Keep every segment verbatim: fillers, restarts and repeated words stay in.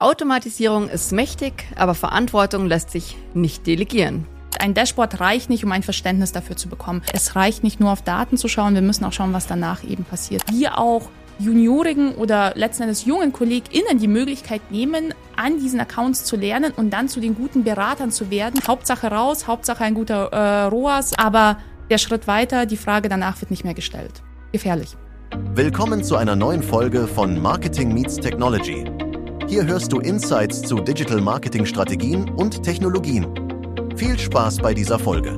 Automatisierung ist mächtig, aber Verantwortung lässt sich nicht delegieren. Ein Dashboard reicht nicht, um ein Verständnis dafür zu bekommen. Es reicht nicht nur auf Daten zu schauen, wir müssen auch schauen, was danach eben passiert. Wir auch juniorigen oder letzten Endes jungen KollegInnen die Möglichkeit nehmen, an diesen Accounts zu lernen und dann zu den guten Beratern zu werden. Hauptsache raus, Hauptsache ein guter äh, R O A S, aber der Schritt weiter, die Frage danach wird nicht mehr gestellt. Gefährlich. Willkommen zu einer neuen Folge von Marketing Meets Technology. Hier hörst du Insights zu Digital Marketing Strategien und Technologien. Viel Spaß bei dieser Folge.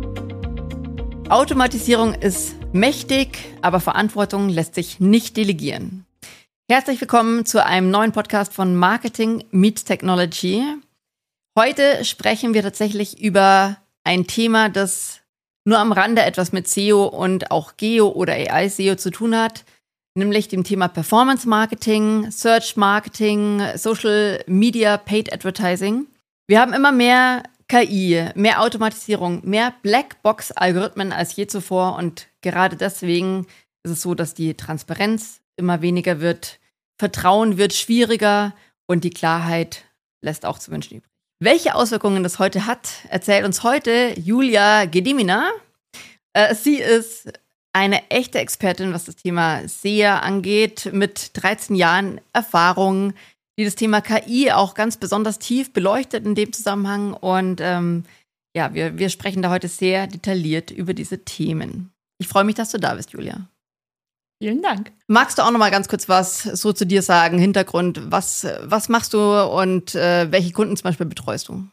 Automatisierung ist mächtig, aber Verantwortung lässt sich nicht delegieren. Herzlich willkommen zu einem neuen Podcast von Marketing Meets Technology. Heute sprechen wir tatsächlich über ein Thema, das nur am Rande etwas mit S E O und auch Geo oder A I-S E O zu tun hat, nämlich dem Thema Performance Marketing, Search Marketing, Social Media, Paid Advertising. Wir haben immer mehr K I, mehr Automatisierung, mehr Blackbox-Algorithmen als je zuvor und gerade deswegen ist es so, dass die Transparenz immer weniger wird, Vertrauen wird schwieriger und die Klarheit lässt auch zu wünschen übrig. Welche Auswirkungen das heute hat, erzählt uns heute Julia Gedimina. Äh, sie ist eine echte Expertin, was das Thema S E A angeht, mit dreizehn Jahren Erfahrung, die das Thema K I auch ganz besonders tief beleuchtet in dem Zusammenhang. Und ähm, ja, wir, wir sprechen da heute sehr detailliert über diese Themen. Ich freue mich, dass du da bist, Julia. Vielen Dank. Magst du auch noch mal ganz kurz was so zu dir sagen, Hintergrund? Was, was machst du und äh, welche Kunden zum Beispiel betreust du?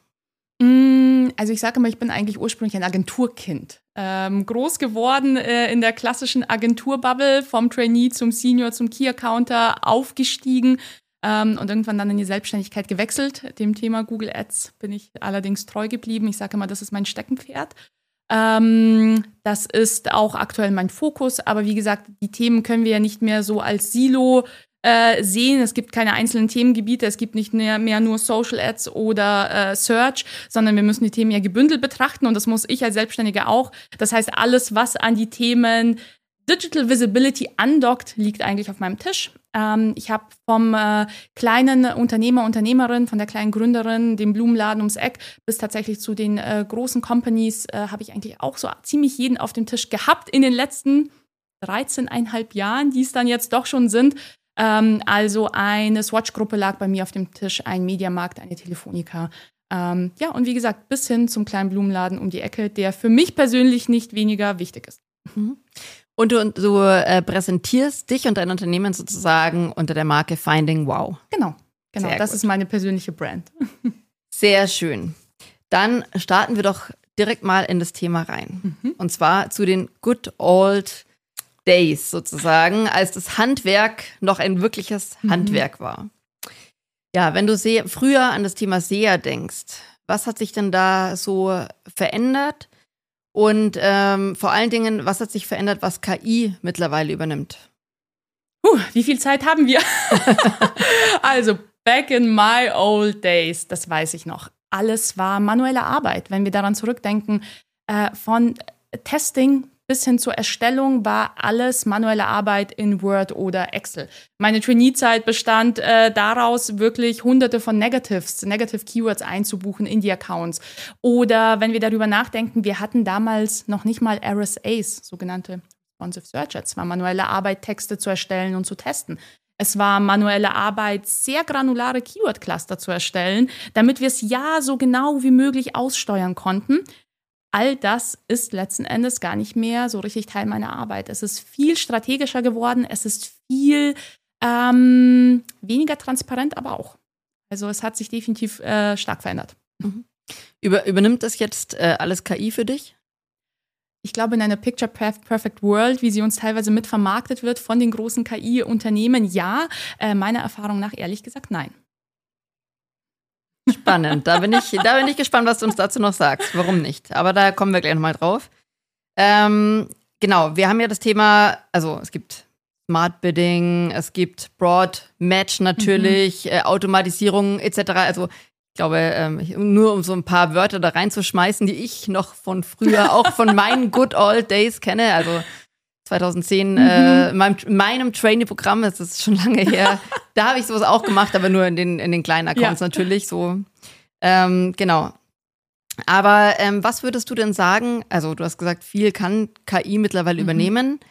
Also ich sage mal, ich bin eigentlich ursprünglich ein Agenturkind. Ähm, groß geworden äh, in der klassischen Agenturbubble, vom Trainee zum Senior, zum Key-Accounter aufgestiegen ähm, und irgendwann dann in die Selbstständigkeit gewechselt. Dem Thema Google Ads bin ich allerdings treu geblieben. Ich sage immer, das ist mein Steckenpferd. Ähm, das ist auch aktuell mein Fokus, aber wie gesagt, die Themen können wir ja nicht mehr so als Silo äh, sehen. Es gibt keine einzelnen Themengebiete, es gibt nicht mehr, mehr nur Social Ads oder äh, Search, sondern wir müssen die Themen ja gebündelt betrachten und das muss ich als Selbstständiger auch. Das heißt, alles, was an die Themen Digital Visibility andockt, liegt eigentlich auf meinem Tisch. Ähm, ich habe vom äh, kleinen Unternehmer, Unternehmerin, von der kleinen Gründerin, dem Blumenladen ums Eck, bis tatsächlich zu den äh, großen Companies, äh, habe ich eigentlich auch so ziemlich jeden auf dem Tisch gehabt in den letzten dreizehneinhalb Jahren, die es dann jetzt doch schon sind. Ähm, also eine Swatch-Gruppe lag bei mir auf dem Tisch, ein Mediamarkt, eine Telefonica. Ähm, ja, und wie gesagt, bis hin zum kleinen Blumenladen um die Ecke, der für mich persönlich nicht weniger wichtig ist. Mhm. Und du, du äh, präsentierst dich und dein Unternehmen sozusagen unter der Marke Finding Wow. Genau, genau. Das ist meine persönliche Brand. Sehr schön. Dann starten wir doch direkt mal in das Thema rein. Mhm. Und zwar zu den Good Old Days sozusagen, als das Handwerk noch ein wirkliches mhm. Handwerk war. Ja, wenn du sehr, früher an das Thema S E A denkst, was hat sich denn da so verändert? Und ähm, vor allen Dingen, was hat sich verändert, was K I mittlerweile übernimmt? Puh, wie viel Zeit haben wir? Also, back in my old days, das weiß ich noch. Alles war manuelle Arbeit. Wenn wir daran zurückdenken, äh, von Testing bis hin zur Erstellung war alles manuelle Arbeit in Word oder Excel. Meine Trainee-Zeit bestand äh, daraus, wirklich hunderte von Negatives, Negative Keywords einzubuchen in die Accounts. Oder wenn wir darüber nachdenken, wir hatten damals noch nicht mal R S As, sogenannte Responsive Search Ads. Es war manuelle Arbeit, Texte zu erstellen und zu testen. Es war manuelle Arbeit, sehr granulare Keyword-Cluster zu erstellen, damit wir es ja so genau wie möglich aussteuern konnten. All das ist letzten Endes gar nicht mehr so richtig Teil meiner Arbeit. Es ist viel strategischer geworden, es ist viel ähm, weniger transparent, aber auch. Also es hat sich definitiv äh, stark verändert. Mhm. Über, übernimmt das jetzt äh, alles K I für dich? Ich glaube, in einer Picture-Perfect World, wie sie uns teilweise mitvermarktet wird von den großen K I-Unternehmen, ja. Äh, meiner Erfahrung nach ehrlich gesagt, nein. Spannend. Da bin ich, da bin ich gespannt, was du uns dazu noch sagst. Warum nicht? Aber da kommen wir gleich nochmal drauf. Ähm, genau, wir haben ja das Thema, also es gibt Smart Bidding, es gibt Broad Match natürlich, mhm. äh, Automatisierung et cetera. Also ich glaube, ähm, nur um so ein paar Wörter da reinzuschmeißen, die ich noch von früher, auch von meinen Good Old Days kenne. Also zweitausendzehn, Mhm. äh, in meinem, in meinem Trainee-Programm, das ist schon lange her, da habe ich sowas auch gemacht, aber nur in den, in den kleinen Accounts Ja. natürlich, so. Ähm, genau. Aber ähm, was würdest du denn sagen, also du hast gesagt, viel kann K I mittlerweile Mhm. übernehmen.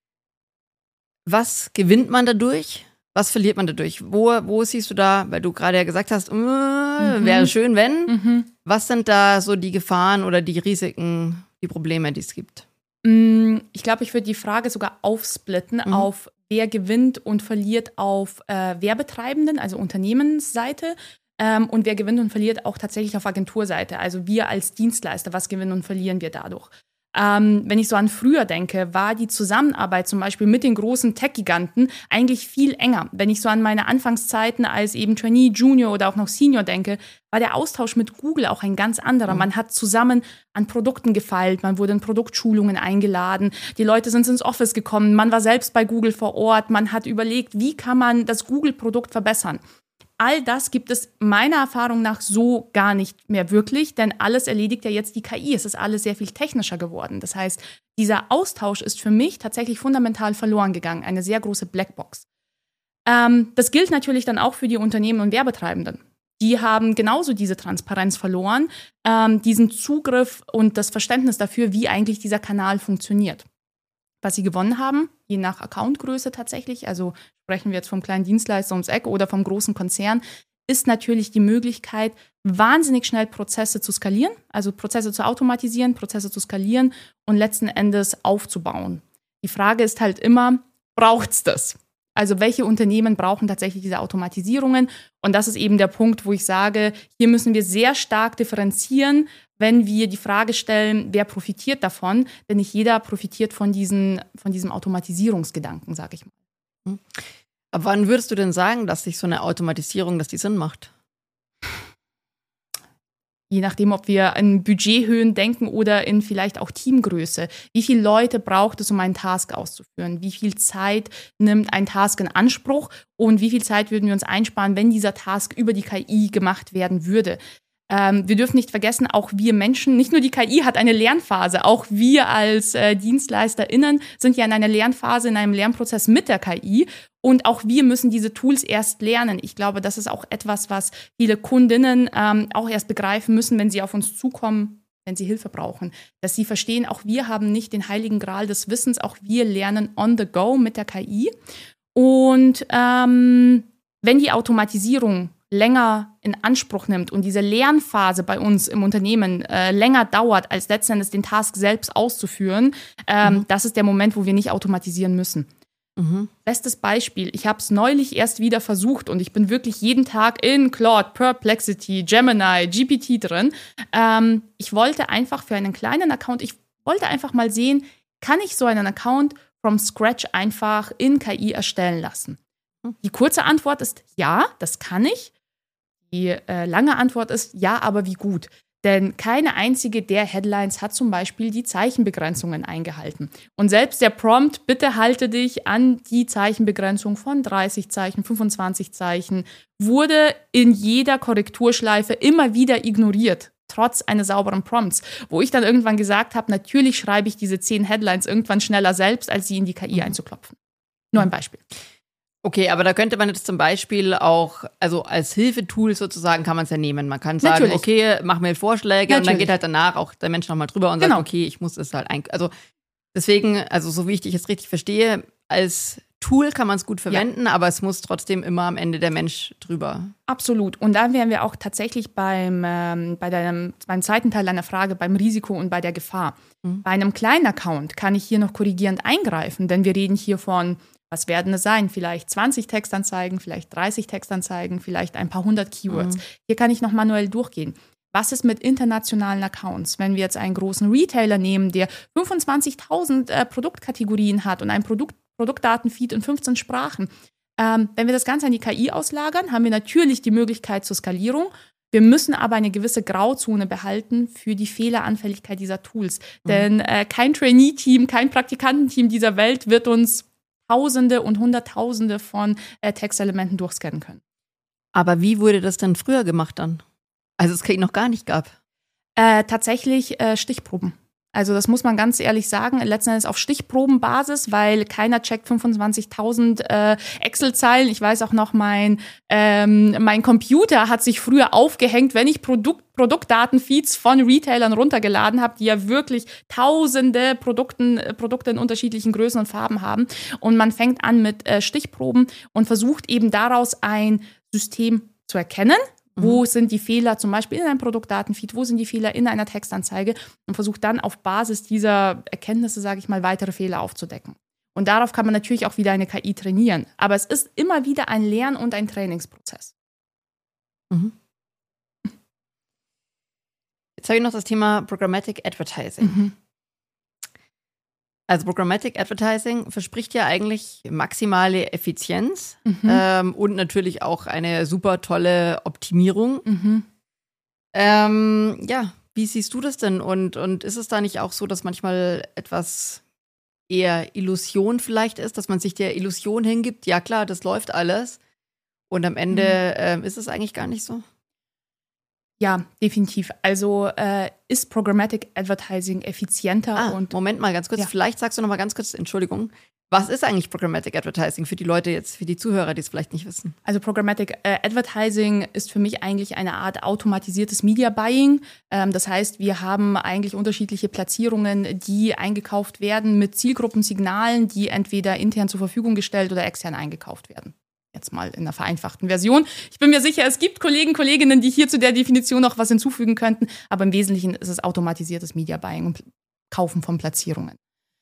Was gewinnt man dadurch? Was verliert man dadurch? Wo, wo siehst du da, weil du gerade ja gesagt hast, äh, wäre schön, wenn. Mhm. Was sind da so die Gefahren oder die Risiken, die Probleme, die es gibt? Mm, Ich glaube, ich würde die Frage sogar aufsplitten Mhm. auf wer gewinnt und verliert auf äh, Werbetreibenden, also Unternehmensseite, ähm, und wer gewinnt und verliert auch tatsächlich auf Agenturseite, also wir als Dienstleister, was gewinnen und verlieren wir dadurch. Ähm, wenn ich so an früher denke, war die Zusammenarbeit zum Beispiel mit den großen Tech-Giganten eigentlich viel enger. Wenn ich so an meine Anfangszeiten als eben Trainee, Junior oder auch noch Senior denke, war der Austausch mit Google auch ein ganz anderer. Man hat zusammen an Produkten gefeilt, man wurde in Produktschulungen eingeladen, die Leute sind ins Office gekommen, man war selbst bei Google vor Ort, man hat überlegt, wie kann man das Google-Produkt verbessern. All das gibt es meiner Erfahrung nach so gar nicht mehr wirklich, denn alles erledigt ja jetzt die K I. Es ist alles sehr viel technischer geworden. Das heißt, dieser Austausch ist für mich tatsächlich fundamental verloren gegangen, eine sehr große Blackbox. Ähm, das gilt natürlich dann auch für die Unternehmen und Werbetreibenden. Die haben genauso diese Transparenz verloren, ähm, diesen Zugriff und das Verständnis dafür, wie eigentlich dieser Kanal funktioniert. Was sie gewonnen haben, je nach Accountgröße tatsächlich, also sprechen wir jetzt vom kleinen Dienstleister ums Eck oder vom großen Konzern, ist natürlich die Möglichkeit, wahnsinnig schnell Prozesse zu skalieren, also Prozesse zu automatisieren, Prozesse zu skalieren und letzten Endes aufzubauen. Die Frage ist halt immer, braucht's das? Also welche Unternehmen brauchen tatsächlich diese Automatisierungen? Und das ist eben der Punkt, wo ich sage, hier müssen wir sehr stark differenzieren, wenn wir die Frage stellen, wer profitiert davon? Denn nicht jeder profitiert von, diesen, von diesem Automatisierungsgedanken, sage ich mal. Ab wann würdest du denn sagen, dass sich so eine Automatisierung, dass die Sinn macht? Je nachdem, ob wir in Budgethöhen denken oder in vielleicht auch Teamgröße. Wie viele Leute braucht es, um einen Task auszuführen? Wie viel Zeit nimmt ein Task in Anspruch? Und wie viel Zeit würden wir uns einsparen, wenn dieser Task über die K I gemacht werden würde? Ähm, wir dürfen nicht vergessen, auch wir Menschen, nicht nur die K I hat eine Lernphase, auch wir als äh, DienstleisterInnen sind ja in einer Lernphase, in einem Lernprozess mit der K I. Und auch wir müssen diese Tools erst lernen. Ich glaube, das ist auch etwas, was viele Kundinnen ähm, auch erst begreifen müssen, wenn sie auf uns zukommen, wenn sie Hilfe brauchen. Dass sie verstehen, auch wir haben nicht den heiligen Gral des Wissens, auch wir lernen on the go mit der K I. Und ähm, wenn die Automatisierung länger in Anspruch nimmt und diese Lernphase bei uns im Unternehmen äh, länger dauert, als letztendlich den Task selbst auszuführen, ähm, mhm. das ist der Moment, wo wir nicht automatisieren müssen. Mhm. Bestes Beispiel, ich habe es neulich erst wieder versucht und ich bin wirklich jeden Tag in Claude, Perplexity, Gemini, G P T drin. Ähm, ich wollte einfach für einen kleinen Account, ich wollte einfach mal sehen, kann ich so einen Account from scratch einfach in K I erstellen lassen? Die kurze Antwort ist ja, das kann ich. Die äh, lange Antwort ist ja, aber wie gut? Denn keine einzige der Headlines hat zum Beispiel die Zeichenbegrenzungen eingehalten. Und selbst der Prompt, bitte halte dich an die Zeichenbegrenzung von dreißig Zeichen, fünfundzwanzig Zeichen, wurde in jeder Korrekturschleife immer wieder ignoriert, trotz eines sauberen Prompts. Wo ich dann irgendwann gesagt habe, natürlich schreibe ich diese zehn Headlines irgendwann schneller selbst, als sie in die K I einzuklopfen. Nur ein Beispiel. Okay, aber da könnte man jetzt zum Beispiel auch, also als Hilfetool sozusagen kann man es ja nehmen. Man kann sagen, Natürlich. okay, mach mir Vorschläge. Natürlich. Und dann geht halt danach auch der Mensch nochmal drüber und Genau. sagt, okay, ich muss es halt ein. Also deswegen, also so wie ich dich jetzt richtig verstehe, als Tool kann man es gut verwenden, ja. aber es muss trotzdem immer am Ende der Mensch drüber. Absolut. Und da wären wir auch tatsächlich beim, ähm, bei deinem, beim zweiten Teil deiner Frage, beim Risiko und bei der Gefahr. Mhm. Bei einem kleinen Account kann ich hier noch korrigierend eingreifen, denn wir reden hier von, was werden es sein? Vielleicht zwanzig Textanzeigen, vielleicht dreißig Textanzeigen, vielleicht ein paar hundert Keywords. Mhm. Hier kann ich noch manuell durchgehen. Was ist mit internationalen Accounts? Wenn wir jetzt einen großen Retailer nehmen, der fünfundzwanzigtausend äh, Produktkategorien hat und ein Produkt, Produktdatenfeed in fünfzehn Sprachen. Ähm, wenn wir das Ganze an die K I auslagern, haben wir natürlich die Möglichkeit zur Skalierung. Wir müssen aber eine gewisse Grauzone behalten für die Fehleranfälligkeit dieser Tools. Mhm. Denn äh, kein Trainee-Team, kein Praktikantenteam dieser Welt wird uns Tausende und Hunderttausende von äh, Textelementen durchscannen können. Aber wie wurde das denn früher gemacht dann? Also es K I noch gar nicht gab. Äh, tatsächlich äh, Stichproben. Also das muss man ganz ehrlich sagen, letzten Endes auf Stichprobenbasis, weil keiner checkt fünfundzwanzigtausend äh, Excel-Zeilen. Ich weiß auch noch, mein, ähm, mein Computer hat sich früher aufgehängt, wenn ich Produkt, Produktdatenfeeds von Retailern runtergeladen habe, die ja wirklich tausende Produkten, Produkte in unterschiedlichen Größen und Farben haben. Und man fängt an mit äh, Stichproben und versucht eben daraus ein System zu erkennen. Wo sind die Fehler zum Beispiel in einem Produktdatenfeed, wo sind die Fehler in einer Textanzeige und versucht dann auf Basis dieser Erkenntnisse, sage ich mal, weitere Fehler aufzudecken. Und darauf kann man natürlich auch wieder eine K I trainieren. Aber es ist immer wieder ein Lern- und ein Trainingsprozess. Mhm. Jetzt habe ich noch das Thema Programmatic Advertising. Mhm. Also Programmatic Advertising verspricht ja eigentlich maximale Effizienz Mhm. ähm, und natürlich auch eine super tolle Optimierung. Mhm. Ähm, ja, wie siehst du das denn? Und, und ist es da nicht auch so, dass manchmal etwas eher Illusion vielleicht ist, dass man sich der Illusion hingibt, ja klar, das läuft alles und am Ende Mhm. ähm, ist es eigentlich gar nicht so? Ja, definitiv. Also äh, ist Programmatic Advertising effizienter Ah, und Moment mal ganz kurz, Ja. vielleicht sagst du noch mal ganz kurz, Entschuldigung, was ist eigentlich Programmatic Advertising für die Leute jetzt, für die Zuhörer, die es vielleicht nicht wissen? Also Programmatic äh, Advertising ist für mich eigentlich eine Art automatisiertes Media Buying. Ähm, das heißt, wir haben eigentlich unterschiedliche Platzierungen, die eingekauft werden mit Zielgruppensignalen, die entweder intern zur Verfügung gestellt oder extern eingekauft werden. Jetzt mal in einer vereinfachten Version. Ich bin mir sicher, es gibt Kollegen, Kolleginnen, die hier zu der Definition noch was hinzufügen könnten, aber im Wesentlichen ist es automatisiertes Media Buying und Kaufen von Platzierungen.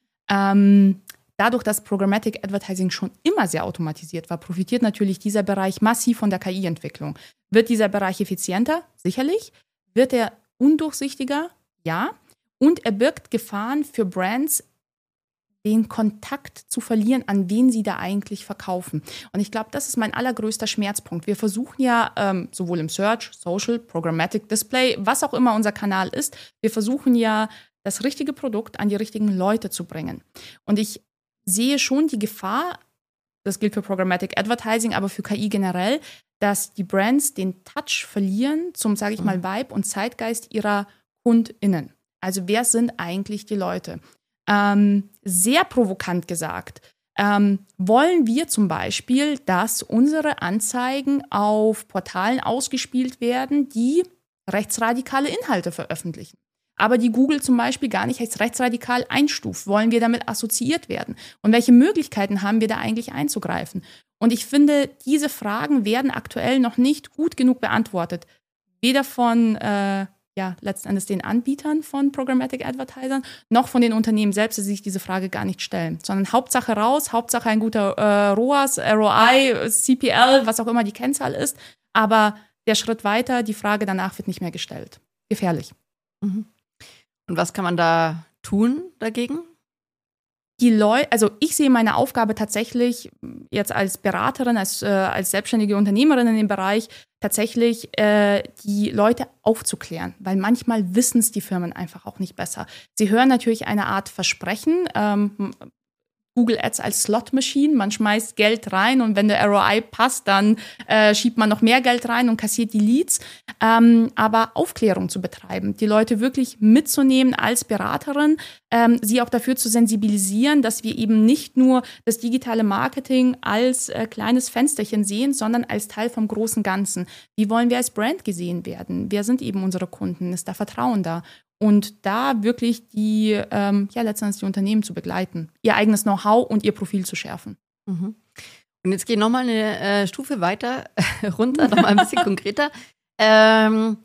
Ähm, Dadurch, dass Programmatic Advertising schon immer sehr automatisiert war, profitiert natürlich dieser Bereich massiv von der K I-Entwicklung. Wird dieser Bereich effizienter? Sicherlich. Wird er undurchsichtiger? Ja. Und er birgt Gefahren für Brands, den Kontakt zu verlieren, an wen sie da eigentlich verkaufen. Und ich glaube, das ist mein allergrößter Schmerzpunkt. Wir versuchen ja ähm, sowohl im Search, Social, Programmatic, Display, was auch immer unser Kanal ist, wir versuchen ja, das richtige Produkt an die richtigen Leute zu bringen. Und ich sehe schon die Gefahr, das gilt für Programmatic Advertising, aber für K I generell, dass die Brands den Touch verlieren zum, sage ich mal, Vibe und Zeitgeist ihrer KundInnen. Also wer sind eigentlich die Leute? Ähm, sehr provokant gesagt, ähm, wollen wir zum Beispiel, dass unsere Anzeigen auf Portalen ausgespielt werden, die rechtsradikale Inhalte veröffentlichen. Aber die Google zum Beispiel gar nicht als rechtsradikal einstuft. Wollen wir damit assoziiert werden? Und welche Möglichkeiten haben wir da eigentlich einzugreifen? Und ich finde, diese Fragen werden aktuell noch nicht gut genug beantwortet. Weder von äh, ja, letzten Endes den Anbietern von Programmatic Advertisern, noch von den Unternehmen selbst, die sich diese Frage gar nicht stellen. Sondern Hauptsache raus, Hauptsache ein guter äh, R O A S, R O I, C P L, was auch immer die Kennzahl ist. Aber der Schritt weiter, die Frage danach wird nicht mehr gestellt. Gefährlich. Mhm. Und was kann man da tun dagegen? Die Leute, also ich sehe meine Aufgabe tatsächlich jetzt als Beraterin, als, äh, als selbstständige Unternehmerin in dem Bereich, tatsächlich äh, die Leute aufzuklären, weil manchmal wissen es die Firmen einfach auch nicht besser. Sie hören natürlich eine Art Versprechen, ähm, Google Ads als Slot-Machine, man schmeißt Geld rein und wenn der R O I passt, dann äh, schiebt man noch mehr Geld rein und kassiert die Leads. Ähm, aber Aufklärung zu betreiben, die Leute wirklich mitzunehmen als Beraterin, ähm, sie auch dafür zu sensibilisieren, dass wir eben nicht nur das digitale Marketing als äh, kleines Fensterchen sehen, sondern als Teil vom großen Ganzen. Wie wollen wir als Brand gesehen werden? Wer sind eben unsere Kunden? Ist da Vertrauen da? Und da wirklich die, ähm, ja, letztendlich die Unternehmen zu begleiten, ihr eigenes Know-how und ihr Profil zu schärfen. Mhm. Und jetzt geh nochmal eine äh, Stufe weiter runter, nochmal ein bisschen konkreter. Ähm,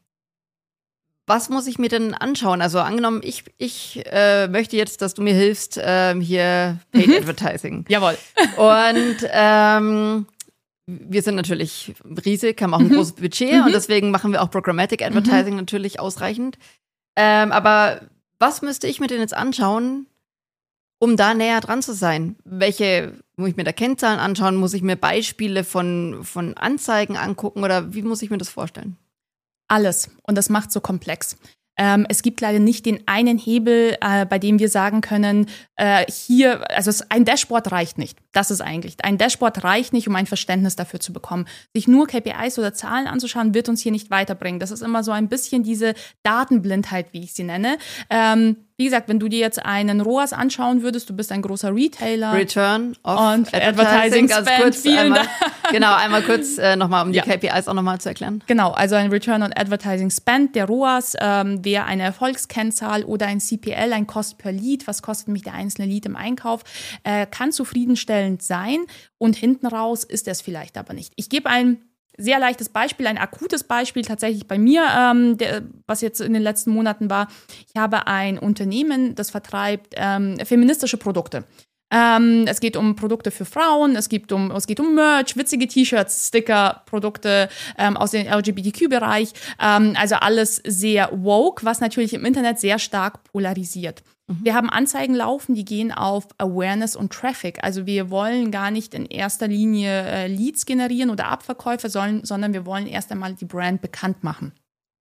was muss ich mir denn anschauen? Also angenommen, ich, ich äh, möchte jetzt, dass du mir hilfst, ähm, hier Paid mhm. Advertising. Jawohl. Und ähm, wir sind natürlich riesig, haben auch ein mhm. großes Budget mhm. und deswegen machen wir auch Programmatic Advertising mhm. natürlich ausreichend. Ähm, aber was müsste ich mir denn jetzt anschauen, um da näher dran zu sein? Welche, muss ich mir da Kennzahlen anschauen? Muss ich mir Beispiele von, von Anzeigen angucken? Oder wie muss ich mir das vorstellen? Alles. Und das macht so komplex. Ähm, es gibt leider nicht den einen Hebel, äh, bei dem wir sagen können, äh, hier, also es, ein Dashboard reicht nicht. Das ist eigentlich. Ein Dashboard reicht nicht, um ein Verständnis dafür zu bekommen. Sich nur K P Is oder Zahlen anzuschauen, wird uns hier nicht weiterbringen. Das ist immer so ein bisschen diese Datenblindheit, wie ich sie nenne. Ähm, Wie gesagt, wenn du dir jetzt einen R O A S anschauen würdest, du bist ein großer Retailer. Return of und Advertising, Advertising ganz Spend. kurz Vielen einmal, Dank. Genau, einmal kurz äh, nochmal, um die Ja. K P Is auch nochmal zu erklären. Genau, also ein Return on Advertising Spend, der R O A S, ähm, wäre eine Erfolgskennzahl oder ein C P L, ein Cost per Lead, was kostet mich der einzelne Lead im Einkauf, äh, kann zufriedenstellend sein und hinten raus ist es vielleicht aber nicht. Ich gebe ein sehr leichtes Beispiel, ein akutes Beispiel tatsächlich bei mir, ähm, der, was jetzt in den letzten Monaten war. Ich habe ein Unternehmen, das vertreibt ähm, feministische Produkte. Ähm, es geht um Produkte für Frauen, es, gibt um, es geht um Merch, witzige T-Shirts, Sticker, Produkte ähm, aus dem L G B T Q-Bereich. Ähm, also alles sehr woke, was natürlich im Internet sehr stark polarisiert. Mhm. Wir haben Anzeigen laufen, die gehen auf Awareness und Traffic. Also wir wollen gar nicht in erster Linie äh, Leads generieren oder Abverkäufe, sollen, sondern wir wollen erst einmal die Brand bekannt machen.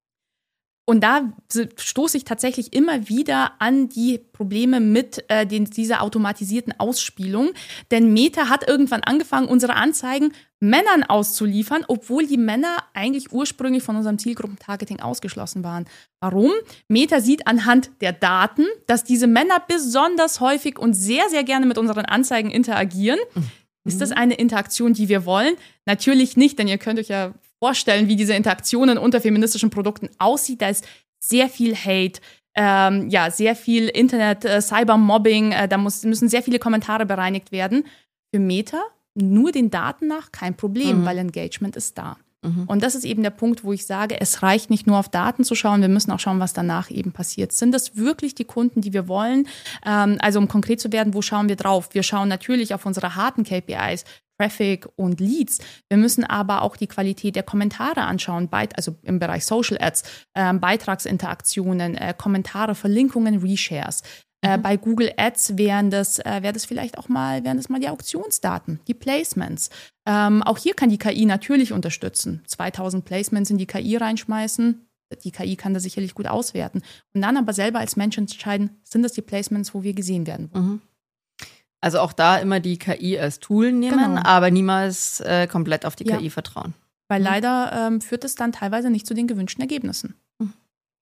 Und da stoße ich tatsächlich immer wieder an die Probleme mit äh, den, dieser automatisierten Ausspielung. Denn Meta hat irgendwann angefangen, unsere Anzeigen Männern auszuliefern, obwohl die Männer eigentlich ursprünglich von unserem Zielgruppentargeting ausgeschlossen waren. Warum? Meta sieht anhand der Daten, dass diese Männer besonders häufig und sehr, sehr gerne mit unseren Anzeigen interagieren. Mhm. Ist das eine Interaktion, die wir wollen? Natürlich nicht, denn ihr könnt euch ja vorstellen, wie diese Interaktionen unter feministischen Produkten aussieht. Da ist sehr viel Hate, ähm, ja, sehr viel Internet, äh, Cybermobbing, äh, da muss, müssen sehr viele Kommentare bereinigt werden. Für Meta nur den Daten nach kein Problem, mhm. weil Engagement ist da. Mhm. Und das ist eben der Punkt, wo ich sage, es reicht nicht nur auf Daten zu schauen, wir müssen auch schauen, was danach eben passiert. Sind das wirklich die Kunden, die wir wollen? Ähm, also um konkret zu werden, wo schauen wir drauf? Wir schauen natürlich auf unsere harten K P Is, Traffic und Leads. Wir müssen aber auch die Qualität der Kommentare anschauen, also im Bereich Social Ads, äh, Beitragsinteraktionen, äh, Kommentare, Verlinkungen, Reshares. Mhm. Äh, bei Google Ads wären das, äh, wäre das vielleicht auch mal, wären das mal die Auktionsdaten, die Placements. Ähm, auch hier kann die K I natürlich unterstützen. zweitausend Placements in die K I reinschmeißen. Die K I kann das sicherlich gut auswerten. Und dann aber selber als Mensch entscheiden, sind das die Placements, wo wir gesehen werden wollen. Mhm. Also auch da immer die K I als Tool nehmen, genau. aber niemals äh, komplett auf die ja. K I vertrauen. Weil mhm. leider ähm, führt es dann teilweise nicht zu den gewünschten Ergebnissen. Mhm.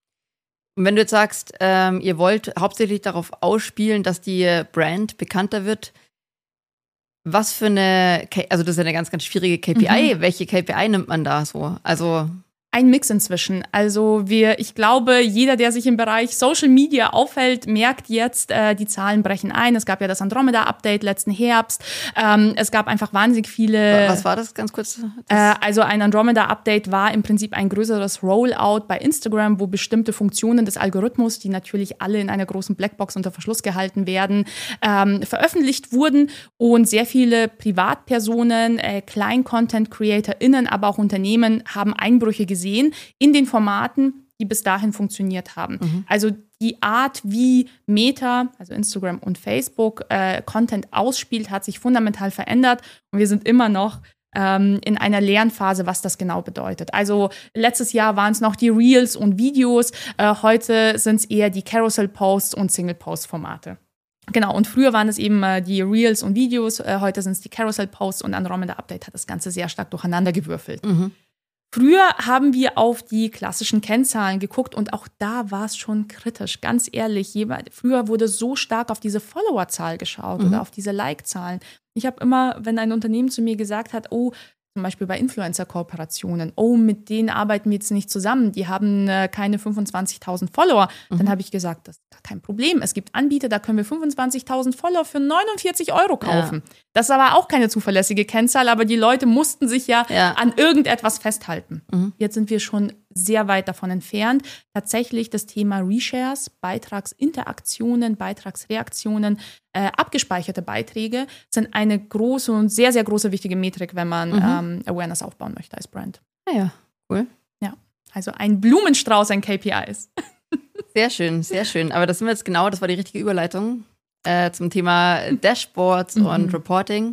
Und wenn du jetzt sagst, ähm, ihr wollt hauptsächlich darauf ausspielen, dass die Brand bekannter wird, was für eine, K- also das ist ja eine ganz, ganz schwierige K P I. Mhm. Welche K P I nimmt man da so? Also ein Mix inzwischen. Also wir, ich glaube, jeder, der sich im Bereich Social Media aufhält, merkt jetzt, äh, die Zahlen brechen ein. Es gab ja das Andromeda-Update letzten Herbst. Ähm, es gab einfach wahnsinnig viele. Was war das ganz kurz? Das äh, also ein Andromeda-Update war im Prinzip ein größeres Rollout bei Instagram, wo bestimmte Funktionen des Algorithmus, die natürlich alle in einer großen Blackbox unter Verschluss gehalten werden, ähm, veröffentlicht wurden und sehr viele Privatpersonen, äh, Klein-Content-CreatorInnen, aber auch Unternehmen haben Einbrüche gesehen in den Formaten, die bis dahin funktioniert haben. Mhm. Also die Art, wie Meta, also Instagram und Facebook, äh, Content ausspielt, hat sich fundamental verändert und wir sind immer noch ähm, in einer Lernphase, was das genau bedeutet. Also letztes Jahr waren es noch die Reels und Videos, äh, heute sind es eher die Carousel-Posts und Single-Post-Formate. Genau, und früher waren es eben äh, die Reels und Videos, äh, heute sind es die Carousel-Posts und Andromeda Update hat das Ganze sehr stark durcheinander gewürfelt. Mhm. Früher haben wir auf die klassischen Kennzahlen geguckt und auch da war es schon kritisch, ganz ehrlich. Früher wurde so stark auf diese Followerzahl geschaut mhm. oder auf diese Like-Zahlen. Ich habe immer, wenn ein Unternehmen zu mir gesagt hat, oh, zum Beispiel bei Influencer-Kooperationen, oh, mit denen arbeiten wir jetzt nicht zusammen, die haben äh, keine fünfundzwanzigtausend Follower, mhm. dann habe ich gesagt, das ist kein Problem. Es gibt Anbieter, da können wir fünfundzwanzigtausend Follower für neunundvierzig Euro kaufen. Ja. Das ist aber auch keine zuverlässige Kennzahl, aber die Leute mussten sich ja, ja. an irgendetwas festhalten. Mhm. Jetzt sind wir schon sehr weit davon entfernt. Tatsächlich das Thema Reshares, Beitragsinteraktionen, Beitragsreaktionen, äh, abgespeicherte Beiträge sind eine große und sehr, sehr große wichtige Metrik, wenn man mhm. ähm, Awareness aufbauen möchte als Brand. Ja, ja, cool. Ja, also ein Blumenstrauß an K P Is. Sehr schön, sehr schön. Aber das sind wir jetzt genau, das war die richtige Überleitung äh, zum Thema Dashboards mhm. und Reporting.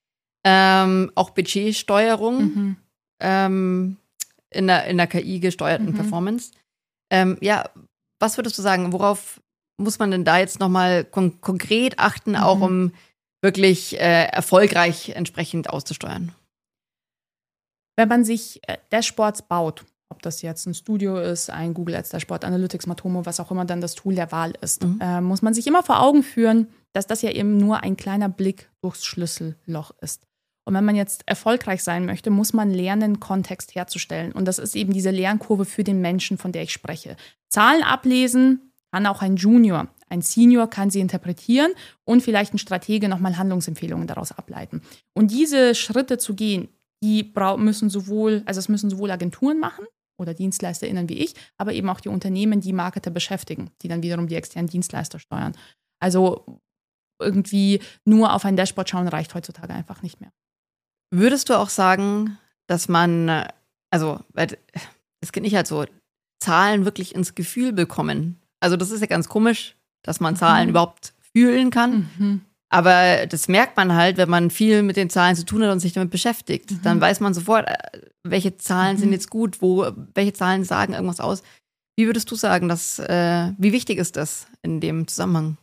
Ähm, auch Budgetsteuerung. Mhm. Ähm, in der, in der K I-gesteuerten mhm. Performance. Ähm, ja, was würdest du sagen, worauf muss man denn da jetzt nochmal kon- konkret achten, mhm. auch um wirklich äh, erfolgreich entsprechend auszusteuern? Wenn man sich äh, Dashboards baut, ob das jetzt ein Studio ist, ein Google Ads Dashboard, Analytics, Matomo, was auch immer dann das Tool der Wahl ist, Mhm. äh, muss man sich immer vor Augen führen, dass das ja eben nur ein kleiner Blick durchs Schlüsselloch ist. Und wenn man jetzt erfolgreich sein möchte, muss man lernen, Kontext herzustellen. Und das ist eben diese Lernkurve für den Menschen, von der ich spreche. Zahlen ablesen kann auch ein Junior. Ein Senior kann sie interpretieren und vielleicht ein Stratege nochmal Handlungsempfehlungen daraus ableiten. Und diese Schritte zu gehen, die müssen sowohl, also es müssen sowohl Agenturen machen oder DienstleisterInnen wie ich, aber eben auch die Unternehmen, die Marketer beschäftigen, die dann wiederum die externen Dienstleister steuern. Also irgendwie nur auf ein Dashboard schauen reicht heutzutage einfach nicht mehr. Würdest du auch sagen, dass man, also, weil es geht nicht halt so, Zahlen wirklich ins Gefühl bekommen? Also das ist ja ganz komisch, dass man Zahlen mhm. überhaupt fühlen kann. Mhm. Aber das merkt man halt, wenn man viel mit den Zahlen zu tun hat und sich damit beschäftigt. Mhm. Dann weiß man sofort, welche Zahlen mhm. sind jetzt gut, wo, welche Zahlen sagen irgendwas aus. Wie würdest du sagen, dass, äh, wie wichtig ist das in dem Zusammenhang?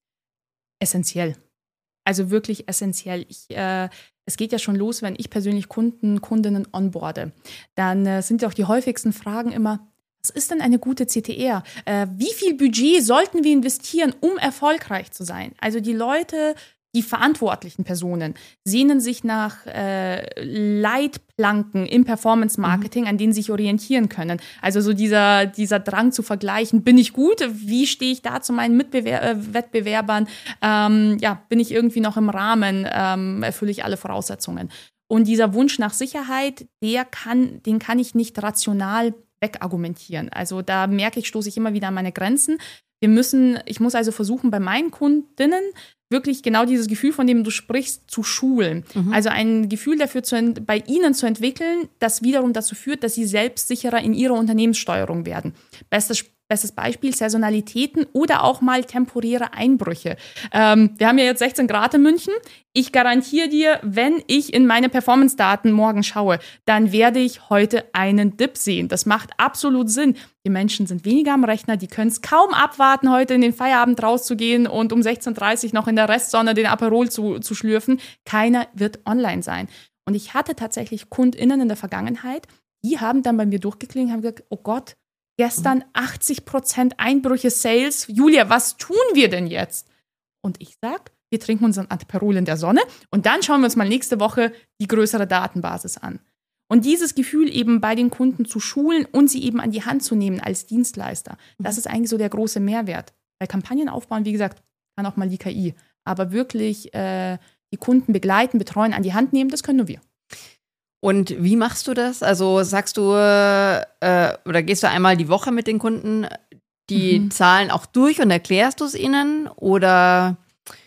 Essentiell. Also wirklich essentiell. Ich, äh, es geht ja schon los, wenn ich persönlich Kunden, Kundinnen onboarde. Dann äh, sind ja auch die häufigsten Fragen immer, was ist denn eine gute C T R? Äh, wie viel Budget sollten wir investieren, um erfolgreich zu sein? Also die Leute, die verantwortlichen Personen sehnen sich nach äh, Leitplanken im Performance-Marketing, mhm. an denen sie sich orientieren können. Also so dieser, dieser Drang zu vergleichen, bin ich gut? Wie stehe ich da zu meinen Mitbewer- äh, Wettbewerbern? Ähm, ja, bin ich irgendwie noch im Rahmen? Ähm, erfülle ich alle Voraussetzungen? Und dieser Wunsch nach Sicherheit, der kann, den kann ich nicht rational wegargumentieren. Also da merke ich, stoße ich immer wieder an meine Grenzen. Wir müssen, ich muss also versuchen, bei meinen Kundinnen wirklich genau dieses Gefühl, von dem du sprichst, zu schulen. Mhm. Also ein Gefühl dafür zu, bei ihnen zu entwickeln, das wiederum dazu führt, dass sie selbstsicherer in ihrer Unternehmenssteuerung werden. Bestes Bestes Beispiel, Saisonalitäten oder auch mal temporäre Einbrüche. Ähm, wir haben ja jetzt sechzehn Grad in München. Ich garantiere dir, wenn ich in meine Performance-Daten morgen schaue, dann werde ich heute einen Dip sehen. Das macht absolut Sinn. Die Menschen sind weniger am Rechner, die können es kaum abwarten, heute in den Feierabend rauszugehen und um sechzehn Uhr dreißig noch in der Restsonne den Aperol zu, zu schlürfen. Keiner wird online sein. Und ich hatte tatsächlich KundInnen in der Vergangenheit, die haben dann bei mir durchgeklingelt und haben gesagt, oh Gott, gestern achtzig Prozent Einbrüche Sales. Julia, was tun wir denn jetzt? Und ich sag, wir trinken unseren Aperol in der Sonne und dann schauen wir uns mal nächste Woche die größere Datenbasis an. Und dieses Gefühl eben bei den Kunden zu schulen und sie eben an die Hand zu nehmen als Dienstleister, das ist eigentlich so der große Mehrwert. Bei Kampagnen aufbauen, wie gesagt, kann auch mal die K I. Aber wirklich äh, die Kunden begleiten, betreuen, an die Hand nehmen, das können nur wir. Und wie machst du das? Also sagst du, äh, oder gehst du einmal die Woche mit den Kunden die mhm. Zahlen auch durch und erklärst du es ihnen? Oder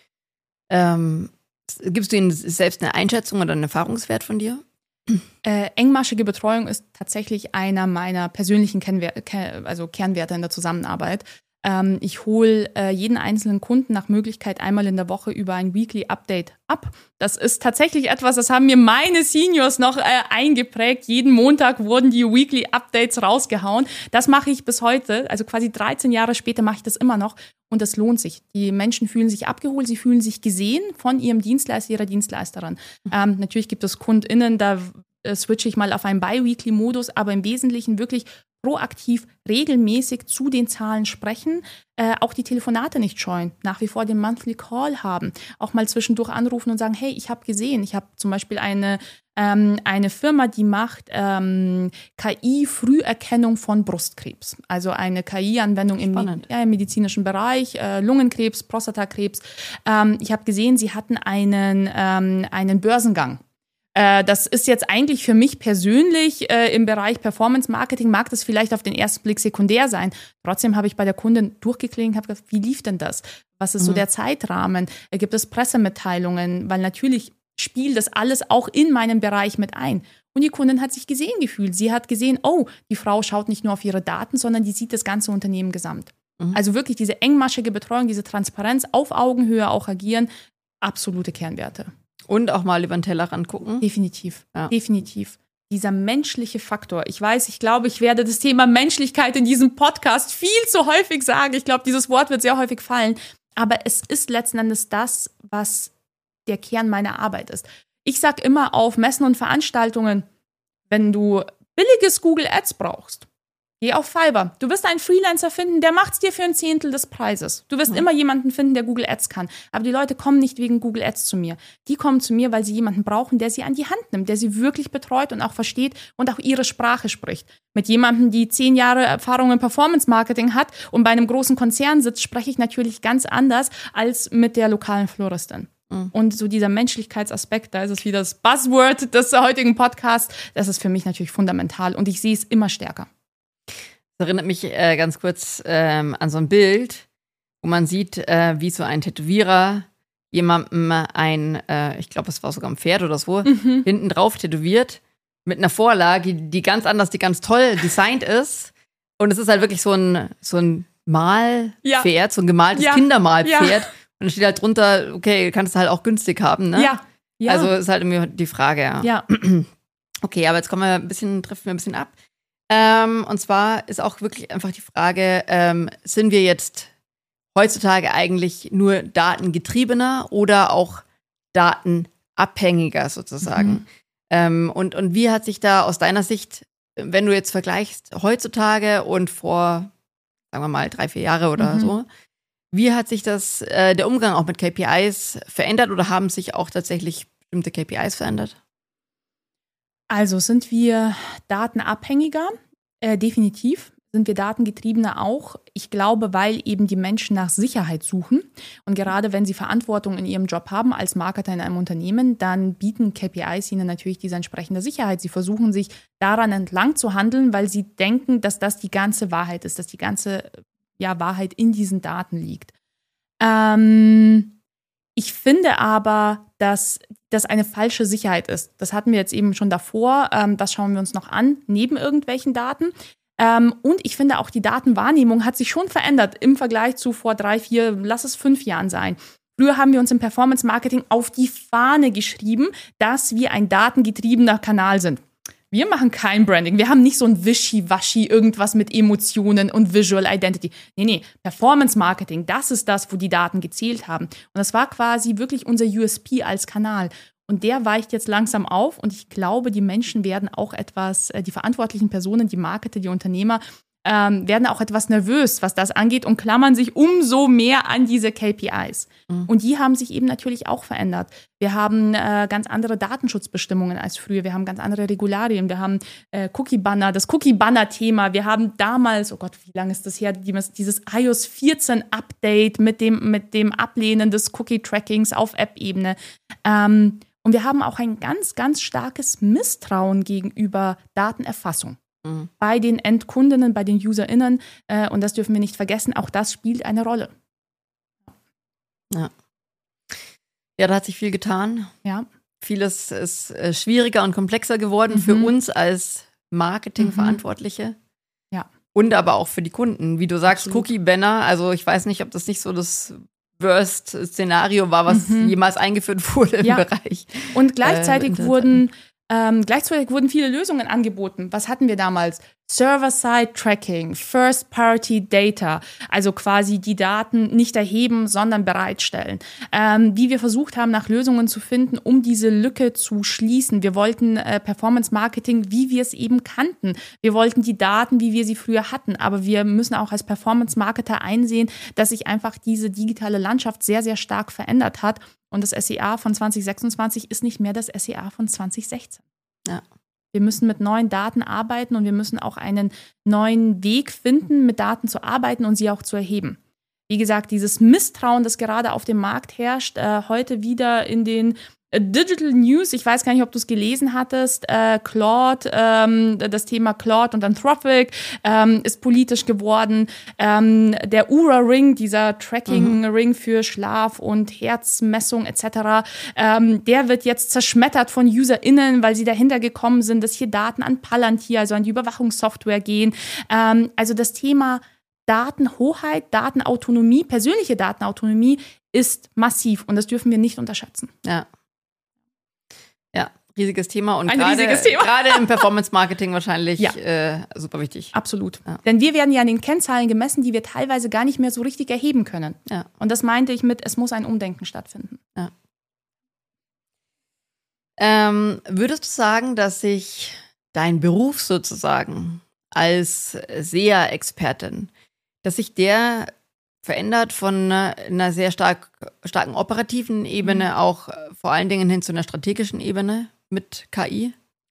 ähm, gibst du ihnen selbst eine Einschätzung oder einen Erfahrungswert von dir? Äh, engmaschige Betreuung ist tatsächlich einer meiner persönlichen Kernwer- Ke- also Kernwerte in der Zusammenarbeit. Ähm, ich hole äh, jeden einzelnen Kunden nach Möglichkeit einmal in der Woche über ein Weekly Update ab. Das ist tatsächlich etwas, das haben mir meine Seniors noch äh, eingeprägt. Jeden Montag wurden die Weekly Updates rausgehauen. Das mache ich bis heute, also quasi dreizehn Jahre später mache ich das immer noch. Und das lohnt sich. Die Menschen fühlen sich abgeholt, sie fühlen sich gesehen von ihrem Dienstleister, ihrer Dienstleisterin. Ähm, natürlich gibt es KundInnen, da äh, switche ich mal auf einen Bi-Weekly-Modus, aber im Wesentlichen wirklich proaktiv, regelmäßig zu den Zahlen sprechen, äh, auch die Telefonate nicht scheuen, nach wie vor den Monthly Call haben, auch mal zwischendurch anrufen und sagen, hey, ich habe gesehen, ich habe zum Beispiel eine, ähm, eine Firma, die macht ähm, K I-Früherkennung von Brustkrebs, also eine K I-Anwendung im, ja, im medizinischen Bereich, äh, Lungenkrebs, Prostatakrebs. Ähm, ich habe gesehen, sie hatten einen, ähm, einen Börsengang. Das ist jetzt eigentlich für mich persönlich äh, im Bereich Performance Marketing, mag das vielleicht auf den ersten Blick sekundär sein. Trotzdem habe ich bei der Kundin durchgeklingelt und habe gesagt, wie lief denn das? Was ist mhm. so der Zeitrahmen? Äh, gibt es Pressemitteilungen? Weil natürlich spielt das alles auch in meinen Bereich mit ein. Und die Kundin hat sich gesehen gefühlt. Sie hat gesehen, oh, die Frau schaut nicht nur auf ihre Daten, sondern die sieht das ganze Unternehmen gesamt. Mhm. Also wirklich diese engmaschige Betreuung, diese Transparenz, auf Augenhöhe auch agieren, absolute Kernwerte. Und auch mal über den Tellerrand gucken. Definitiv, ja. definitiv. Dieser menschliche Faktor. Ich weiß, ich glaube, ich werde das Thema Menschlichkeit in diesem Podcast viel zu häufig sagen. Ich glaube, dieses Wort wird sehr häufig fallen. Aber es ist letzten Endes das, was der Kern meiner Arbeit ist. Ich sage immer auf Messen und Veranstaltungen, wenn du billiges Google Ads brauchst, Geh auf Fiverr. Du wirst einen Freelancer finden, der macht es dir für ein Zehntel des Preises. Du wirst mhm. immer jemanden finden, der Google Ads kann. Aber die Leute kommen nicht wegen Google Ads zu mir. Die kommen zu mir, weil sie jemanden brauchen, der sie an die Hand nimmt, der sie wirklich betreut und auch versteht und auch ihre Sprache spricht. Mit jemandem, die zehn Jahre Erfahrung im Performance-Marketing hat und bei einem großen Konzern sitzt, spreche ich natürlich ganz anders als mit der lokalen Floristin. Mhm. Und so dieser Menschlichkeitsaspekt, da ist es wieder das Buzzword des heutigen Podcasts, das ist für mich natürlich fundamental und ich sehe es immer stärker. Das erinnert mich äh, ganz kurz ähm, an so ein Bild, wo man sieht, äh, wie so ein Tätowierer jemandem ein, äh, ich glaube, es war sogar ein Pferd oder so, mhm. hinten drauf tätowiert mit einer Vorlage, die ganz anders, die ganz toll designt ist. Und es ist halt wirklich so ein, so ein Malpferd, ja. so ein gemaltes ja. Kindermalpferd. Ja. Und dann steht halt drunter, okay, kannst du halt auch günstig haben, ne? Ja. ja. Also ist halt irgendwie die Frage, ja. Ja. Okay, aber jetzt kommen wir ein bisschen, treffen wir ein bisschen ab. Ähm, und zwar ist auch wirklich einfach die Frage, ähm, sind wir jetzt heutzutage eigentlich nur datengetriebener oder auch datenabhängiger sozusagen? Mhm. Ähm, und, und wie hat sich da aus deiner Sicht, wenn du jetzt vergleichst, heutzutage und vor, sagen wir mal, drei, vier Jahre oder mhm. so, wie hat sich das, äh, der Umgang auch mit K P Is verändert oder haben sich auch tatsächlich bestimmte K P Is verändert? Also sind wir datenabhängiger? Äh, definitiv. Sind wir datengetriebener auch? Ich glaube, weil eben die Menschen nach Sicherheit suchen. Und gerade wenn sie Verantwortung in ihrem Job haben als Marketer in einem Unternehmen, dann bieten K P Is ihnen natürlich diese entsprechende Sicherheit. Sie versuchen sich daran entlang zu handeln, weil sie denken, dass das die ganze Wahrheit ist, dass die ganze ja, Wahrheit in diesen Daten liegt. Ähm... Ich finde aber, dass das eine falsche Sicherheit ist. Das hatten wir jetzt eben schon davor. Ähm, das schauen wir uns noch an, neben irgendwelchen Daten. Ähm, und ich finde auch, die Datenwahrnehmung hat sich schon verändert im Vergleich zu vor drei, vier, lass es fünf Jahren sein. Früher haben wir uns im Performance-Marketing auf die Fahne geschrieben, dass wir ein datengetriebener Kanal sind. Wir machen kein Branding. Wir haben nicht so ein Wischi-Waschi, irgendwas mit Emotionen und Visual Identity. Nee, nee, Performance-Marketing, das ist das, wo die Daten gezählt haben. Und das war quasi wirklich unser U S P als Kanal. Und der weicht jetzt langsam auf. Und ich glaube, die Menschen werden auch etwas, die verantwortlichen Personen, die Marketer, die Unternehmer, ähm, werden auch etwas nervös, was das angeht und klammern sich umso mehr an diese K P Is. Mhm. Und die haben sich eben natürlich auch verändert. Wir haben äh, ganz andere Datenschutzbestimmungen als früher. Wir haben ganz andere Regularien. Wir haben äh, Cookie-Banner, das Cookie-Banner-Thema. Wir haben damals, oh Gott, wie lange ist das her, dieses i O S vierzehn Update mit dem, mit dem Ablehnen des Cookie-Trackings auf App-Ebene. Ähm, und wir haben auch ein ganz, ganz starkes Misstrauen gegenüber Datenerfassung. Bei den Endkundinnen, bei den UserInnen. Äh, und das dürfen wir nicht vergessen. Auch das spielt eine Rolle. Ja. Ja, da hat sich viel getan. Ja. Vieles ist äh, schwieriger und komplexer geworden mhm. für uns als Marketingverantwortliche. Mhm. Ja. Und aber auch für die Kunden. Wie du sagst, Absolut. Cookie-Banner. Also ich weiß nicht, ob das nicht so das Worst-Szenario war, was mhm. jemals eingeführt wurde im ja. Bereich. Und gleichzeitig äh, wurden Ähm, gleichzeitig wurden viele Lösungen angeboten. Was hatten wir damals? Server-Side-Tracking, First-Party-Data, also quasi die Daten nicht erheben, sondern bereitstellen. Ähm, wie wir versucht haben, nach Lösungen zu finden, um diese Lücke zu schließen. Wir wollten äh, Performance-Marketing, wie wir es eben kannten. Wir wollten die Daten, wie wir sie früher hatten. Aber wir müssen auch als Performance-Marketer einsehen, dass sich einfach diese digitale Landschaft sehr, sehr stark verändert hat. Und das S E A von zwanzig sechsundzwanzig ist nicht mehr das S E A von zwanzig sechzehn. Ja. Wir müssen mit neuen Daten arbeiten und wir müssen auch einen neuen Weg finden, mit Daten zu arbeiten und sie auch zu erheben. Wie gesagt, dieses Misstrauen, das gerade auf dem Markt herrscht, äh, heute wieder in den Digital News, ich weiß gar nicht, ob du es gelesen hattest, äh, Claude, ähm, das Thema Claude und Anthropic ähm, ist politisch geworden. Ähm, der Oura-Ring, dieser Tracking-Ring für Schlaf und Herzmessung et cetera, ähm, der wird jetzt zerschmettert von UserInnen, weil sie dahinter gekommen sind, dass hier Daten an Palantir, also an die Überwachungssoftware gehen. Ähm, also das Thema Datenhoheit, Datenautonomie, persönliche Datenautonomie ist massiv und das dürfen wir nicht unterschätzen. Ja. Ja, riesiges Thema und Ein gerade, riesiges Thema. gerade im Performance-Marketing wahrscheinlich ja. äh, super wichtig. Absolut. Ja. Denn wir werden ja an den Kennzahlen gemessen, die wir teilweise gar nicht mehr so richtig erheben können. Ja. Und das meinte ich mit, es muss ein Umdenken stattfinden. Ja. Ähm, würdest du sagen, dass sich dein Beruf sozusagen als S E A-Expertin, dass sich der verändert von einer sehr stark, starken operativen Ebene, mhm. auch vor allen Dingen hin zu einer strategischen Ebene mit K I?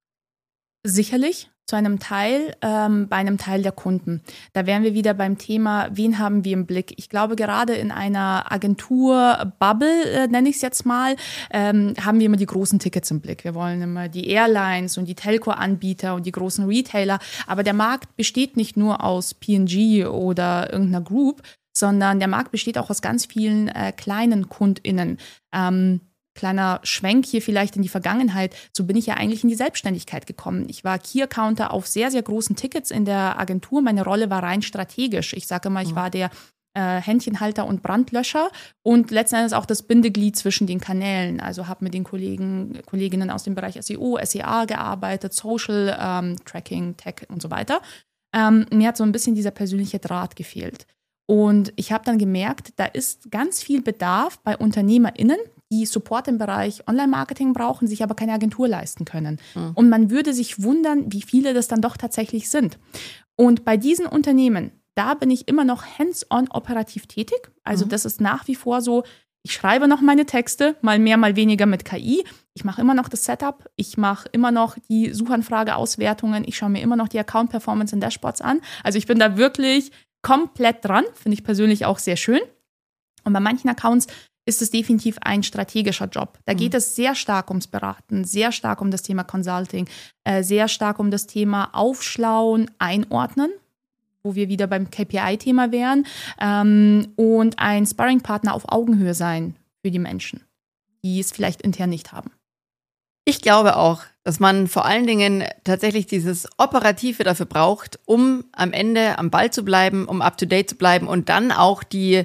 Sicherlich. Zu einem Teil, ähm, bei einem Teil der Kunden. Da wären wir wieder beim Thema, wen haben wir im Blick? Ich glaube, gerade in einer Agentur-Bubble, äh, nenne ich es jetzt mal, ähm, haben wir immer die großen Tickets im Blick. Wir wollen immer die Airlines und die Telco-Anbieter und die großen Retailer. Aber der Markt besteht nicht nur aus P und G oder irgendeiner Group, sondern der Markt besteht auch aus ganz vielen äh, kleinen KundInnen. Ähm, Kleiner Schwenk hier vielleicht in die Vergangenheit. So bin ich ja eigentlich in die Selbstständigkeit gekommen. Ich war Key-Accounter auf sehr, sehr großen Tickets in der Agentur. Meine Rolle war rein strategisch. Ich sage immer, ich war der äh, Händchenhalter und Brandlöscher und letzten Endes auch das Bindeglied zwischen den Kanälen. Also habe mit den Kollegen, Kolleginnen aus dem Bereich S E O, S E A gearbeitet, Social, ähm, Tracking, Tech und so weiter. Ähm, mir hat so ein bisschen dieser persönliche Draht gefehlt. Und ich habe dann gemerkt, da ist ganz viel Bedarf bei UnternehmerInnen, die Support im Bereich Online-Marketing brauchen, sich aber keine Agentur leisten können. Mhm. Und man würde sich wundern, wie viele das dann doch tatsächlich sind. Und bei diesen Unternehmen, da bin ich immer noch hands-on operativ tätig. Also mhm. das ist nach wie vor so, ich schreibe noch meine Texte, mal mehr, mal weniger mit K I. Ich mache immer noch das Setup, ich mache immer noch die Suchanfrage-Auswertungen, ich schaue mir immer noch die Account-Performance in Dashboards an. Also ich bin da wirklich komplett dran, finde ich persönlich auch sehr schön. Und bei manchen Accounts ist es definitiv ein strategischer Job. Da geht mhm. es sehr stark ums Beraten, sehr stark um das Thema Consulting, äh, sehr stark um das Thema Aufschlauen, Einordnen, wo wir wieder beim K P I-Thema wären, ähm, und ein Sparringpartner auf Augenhöhe sein für die Menschen, die es vielleicht intern nicht haben. Ich glaube auch, dass man vor allen Dingen tatsächlich dieses Operative dafür braucht, um am Ende am Ball zu bleiben, um up-to-date zu bleiben und dann auch die,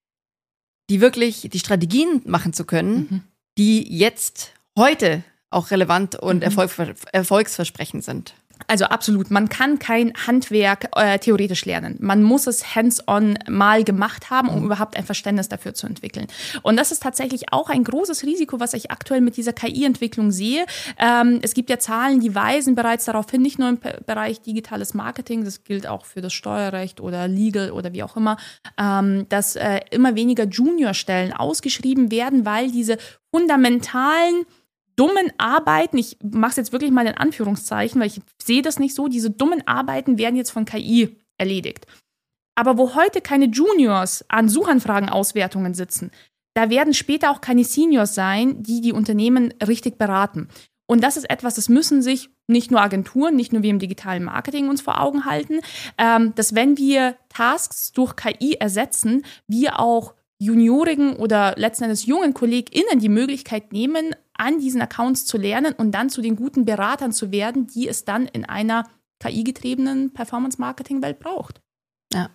die wirklich die Strategien machen zu können, mhm. die jetzt heute auch relevant und mhm. erfolgsver- erfolgsversprechend sind. Also absolut, man kann kein Handwerk äh, theoretisch lernen. Man muss es hands-on mal gemacht haben, um mhm. überhaupt ein Verständnis dafür zu entwickeln. Und das ist tatsächlich auch ein großes Risiko, was ich aktuell mit dieser K I-Entwicklung sehe. Ähm, es gibt ja Zahlen, die weisen bereits darauf hin, nicht nur im P- Bereich digitales Marketing, das gilt auch für das Steuerrecht oder Legal oder wie auch immer, ähm, dass äh, immer weniger Juniorstellen ausgeschrieben werden, weil diese fundamentalen dummen Arbeiten, ich mache es jetzt wirklich mal in Anführungszeichen, weil ich sehe das nicht so, diese dummen Arbeiten werden jetzt von K I erledigt. Aber wo heute keine Juniors an Suchanfragenauswertungen sitzen, da werden später auch keine Seniors sein, die die Unternehmen richtig beraten. Und das ist etwas, das müssen sich nicht nur Agenturen, nicht nur wir im digitalen Marketing uns vor Augen halten, ähm, dass wenn wir Tasks durch K I ersetzen, wir auch juniorigen oder letzten Endes jungen KollegInnen die Möglichkeit nehmen, an diesen Accounts zu lernen und dann zu den guten Beratern zu werden, die es dann in einer K I-getriebenen Performance-Marketing-Welt braucht. Ja.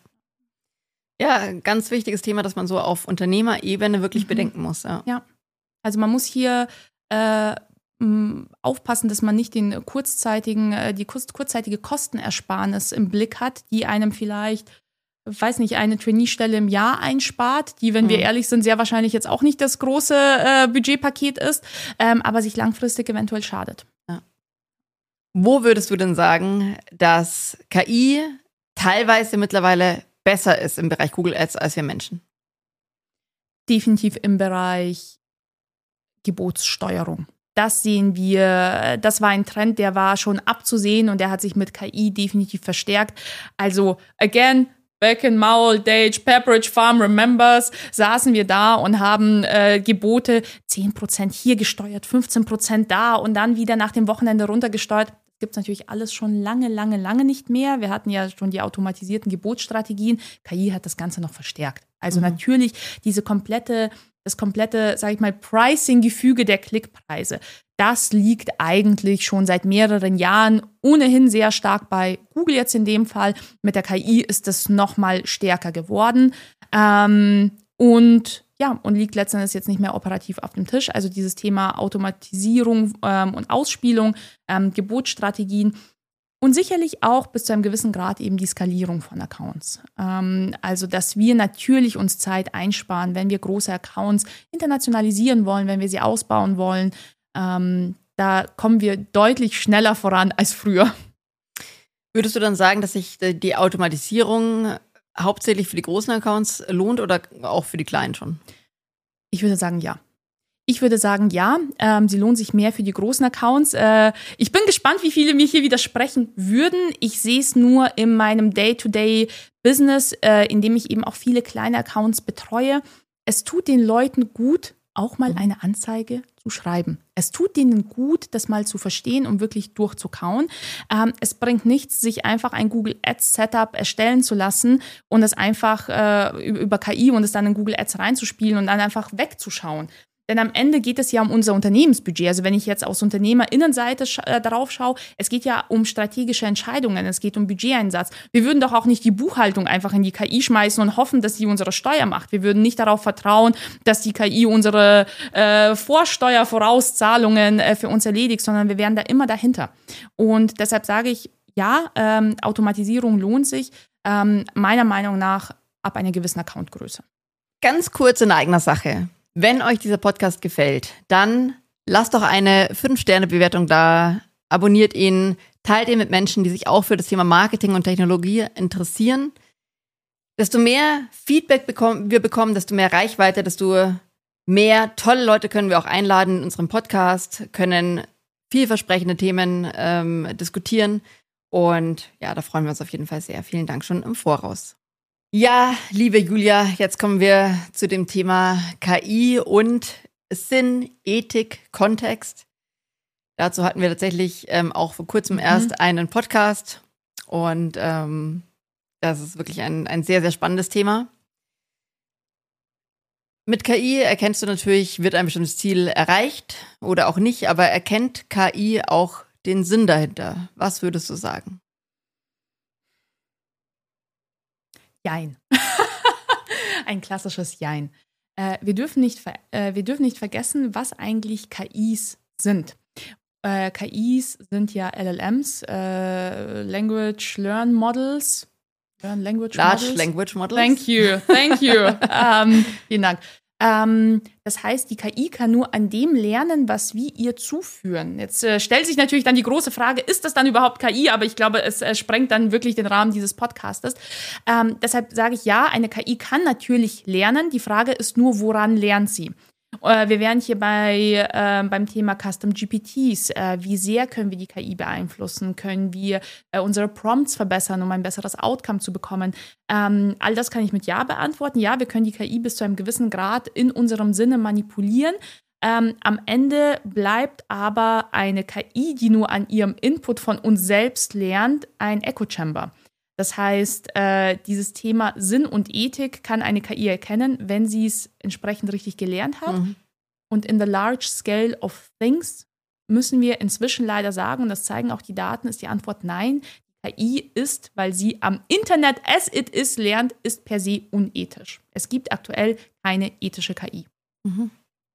Ja, ganz wichtiges Thema, das man so auf Unternehmerebene wirklich mhm. bedenken muss. Ja. ja, also man muss hier äh, m, aufpassen, dass man nicht den kurzzeitigen, äh, die kurz, kurzzeitige Kostenersparnis im Blick hat, die einem vielleicht weiß nicht, eine Trainee-Stelle im Jahr einspart, die, wenn mhm. wir ehrlich sind, sehr wahrscheinlich jetzt auch nicht das große äh, Budgetpaket ist, ähm, aber sich langfristig eventuell schadet. Ja. Wo würdest du denn sagen, dass K I teilweise mittlerweile besser ist im Bereich Google Ads als wir Menschen? Definitiv im Bereich Gebotssteuerung. Das sehen wir, das war ein Trend, der war schon abzusehen und der hat sich mit K I definitiv verstärkt. Also, again, back in Maul, Dage, Pepperidge Farm, Remembers, saßen wir da und haben äh, Gebote zehn Prozent hier gesteuert, fünfzehn Prozent da und dann wieder nach dem Wochenende runtergesteuert. Das gibt es natürlich alles schon lange, lange, lange nicht mehr. Wir hatten ja schon die automatisierten Gebotsstrategien. K I hat das Ganze noch verstärkt. Also mhm. natürlich diese komplette, das komplette, sag ich mal, Pricing-Gefüge der Klickpreise. Das liegt eigentlich schon seit mehreren Jahren ohnehin sehr stark bei Google jetzt in dem Fall. Mit der K I ist das noch mal stärker geworden. Ähm, und ja, und liegt letztendlich jetzt nicht mehr operativ auf dem Tisch. Also dieses Thema Automatisierung ähm, und Ausspielung, ähm, Gebotsstrategien und sicherlich auch bis zu einem gewissen Grad eben die Skalierung von Accounts. Ähm, also dass wir natürlich uns Zeit einsparen, wenn wir große Accounts internationalisieren wollen, wenn wir sie ausbauen wollen. Ähm, da kommen wir deutlich schneller voran als früher. Würdest du dann sagen, dass sich die Automatisierung hauptsächlich für die großen Accounts lohnt oder auch für die kleinen schon? Ich würde sagen, ja. Ich würde sagen, ja, ähm, sie lohnt sich mehr für die großen Accounts. Äh, ich bin gespannt, wie viele mir hier widersprechen würden. Ich sehe es nur in meinem Day-to-Day-Business, äh, in dem ich eben auch viele kleine Accounts betreue. Es tut den Leuten gut, auch mal eine Anzeige zu schreiben. Es tut denen gut, das mal zu verstehen und wirklich durchzukauen. Ähm, es bringt nichts, sich einfach ein Google Ads Setup erstellen zu lassen und es einfach äh, über K I und es dann in Google Ads reinzuspielen und dann einfach wegzuschauen. Denn am Ende geht es ja um unser Unternehmensbudget. Also wenn ich jetzt aus Unternehmerinnenseite sch- äh, darauf schaue, es geht ja um strategische Entscheidungen, es geht um Budgeteinsatz. Wir würden doch auch nicht die Buchhaltung einfach in die K I schmeißen und hoffen, dass sie unsere Steuer macht. Wir würden nicht darauf vertrauen, dass die K I unsere äh, Vorsteuervorauszahlungen äh, für uns erledigt, sondern wir wären da immer dahinter. Und deshalb sage ich, ja, ähm, Automatisierung lohnt sich, ähm, meiner Meinung nach ab einer gewissen Accountgröße. Ganz kurz in eigener Sache. Wenn euch dieser Podcast gefällt, dann lasst doch eine fünf Sterne Bewertung da, abonniert ihn, teilt ihn mit Menschen, die sich auch für das Thema Marketing und Technologie interessieren. Desto mehr Feedback bekommen, wir bekommen, desto mehr Reichweite, desto mehr tolle Leute können wir auch einladen in unserem Podcast, können vielversprechende Themen ähm, diskutieren. Und ja, da freuen wir uns auf jeden Fall sehr. Vielen Dank schon im Voraus. Ja, liebe Julia, jetzt kommen wir zu dem Thema K I und Sinn, Ethik, Kontext. Dazu hatten wir tatsächlich ähm, auch vor kurzem mhm. erst einen Podcast und ähm, das ist wirklich ein, ein sehr, sehr spannendes Thema. Mit K I erkennst du natürlich, wird ein bestimmtes Ziel erreicht oder auch nicht, aber erkennt K I auch den Sinn dahinter? Was würdest du sagen? Jein. Ein klassisches Jein. Äh, wir, dürfen nicht ver- äh, wir dürfen nicht vergessen, was eigentlich K Is sind. Äh, K Is sind ja L L Ms, äh, Language Learn Models. Learn Language Large Models. Language Models. Thank you, thank you. ähm, vielen Dank. Ähm, das heißt, die K I kann nur an dem lernen, was wir ihr zuführen. Jetzt äh, stellt sich natürlich dann die große Frage, ist das dann überhaupt K I? Aber ich glaube, es äh, sprengt dann wirklich den Rahmen dieses Podcastes. Ähm, deshalb sage ich ja, eine K I kann natürlich lernen. Die Frage ist nur, woran lernt sie? Äh, wir wären hier bei, äh, beim Thema Custom G P Ts. Äh, wie sehr können wir die K I beeinflussen? Können wir äh, unsere Prompts verbessern, um ein besseres Outcome zu bekommen? Ähm, all das kann ich mit Ja beantworten. Ja, wir können die K I bis zu einem gewissen Grad in unserem Sinne manipulieren. Ähm, am Ende bleibt aber eine K I, die nur an ihrem Input von uns selbst lernt, ein Echo Chamber. Das heißt, äh, dieses Thema Sinn und Ethik kann eine K I erkennen, wenn sie es entsprechend richtig gelernt hat. Mhm. Und in the large scale of things müssen wir inzwischen leider sagen, und das zeigen auch die Daten, ist die Antwort nein. Die K I ist, weil sie am Internet as it is lernt, ist per se unethisch. Es gibt aktuell keine ethische K I. Mhm.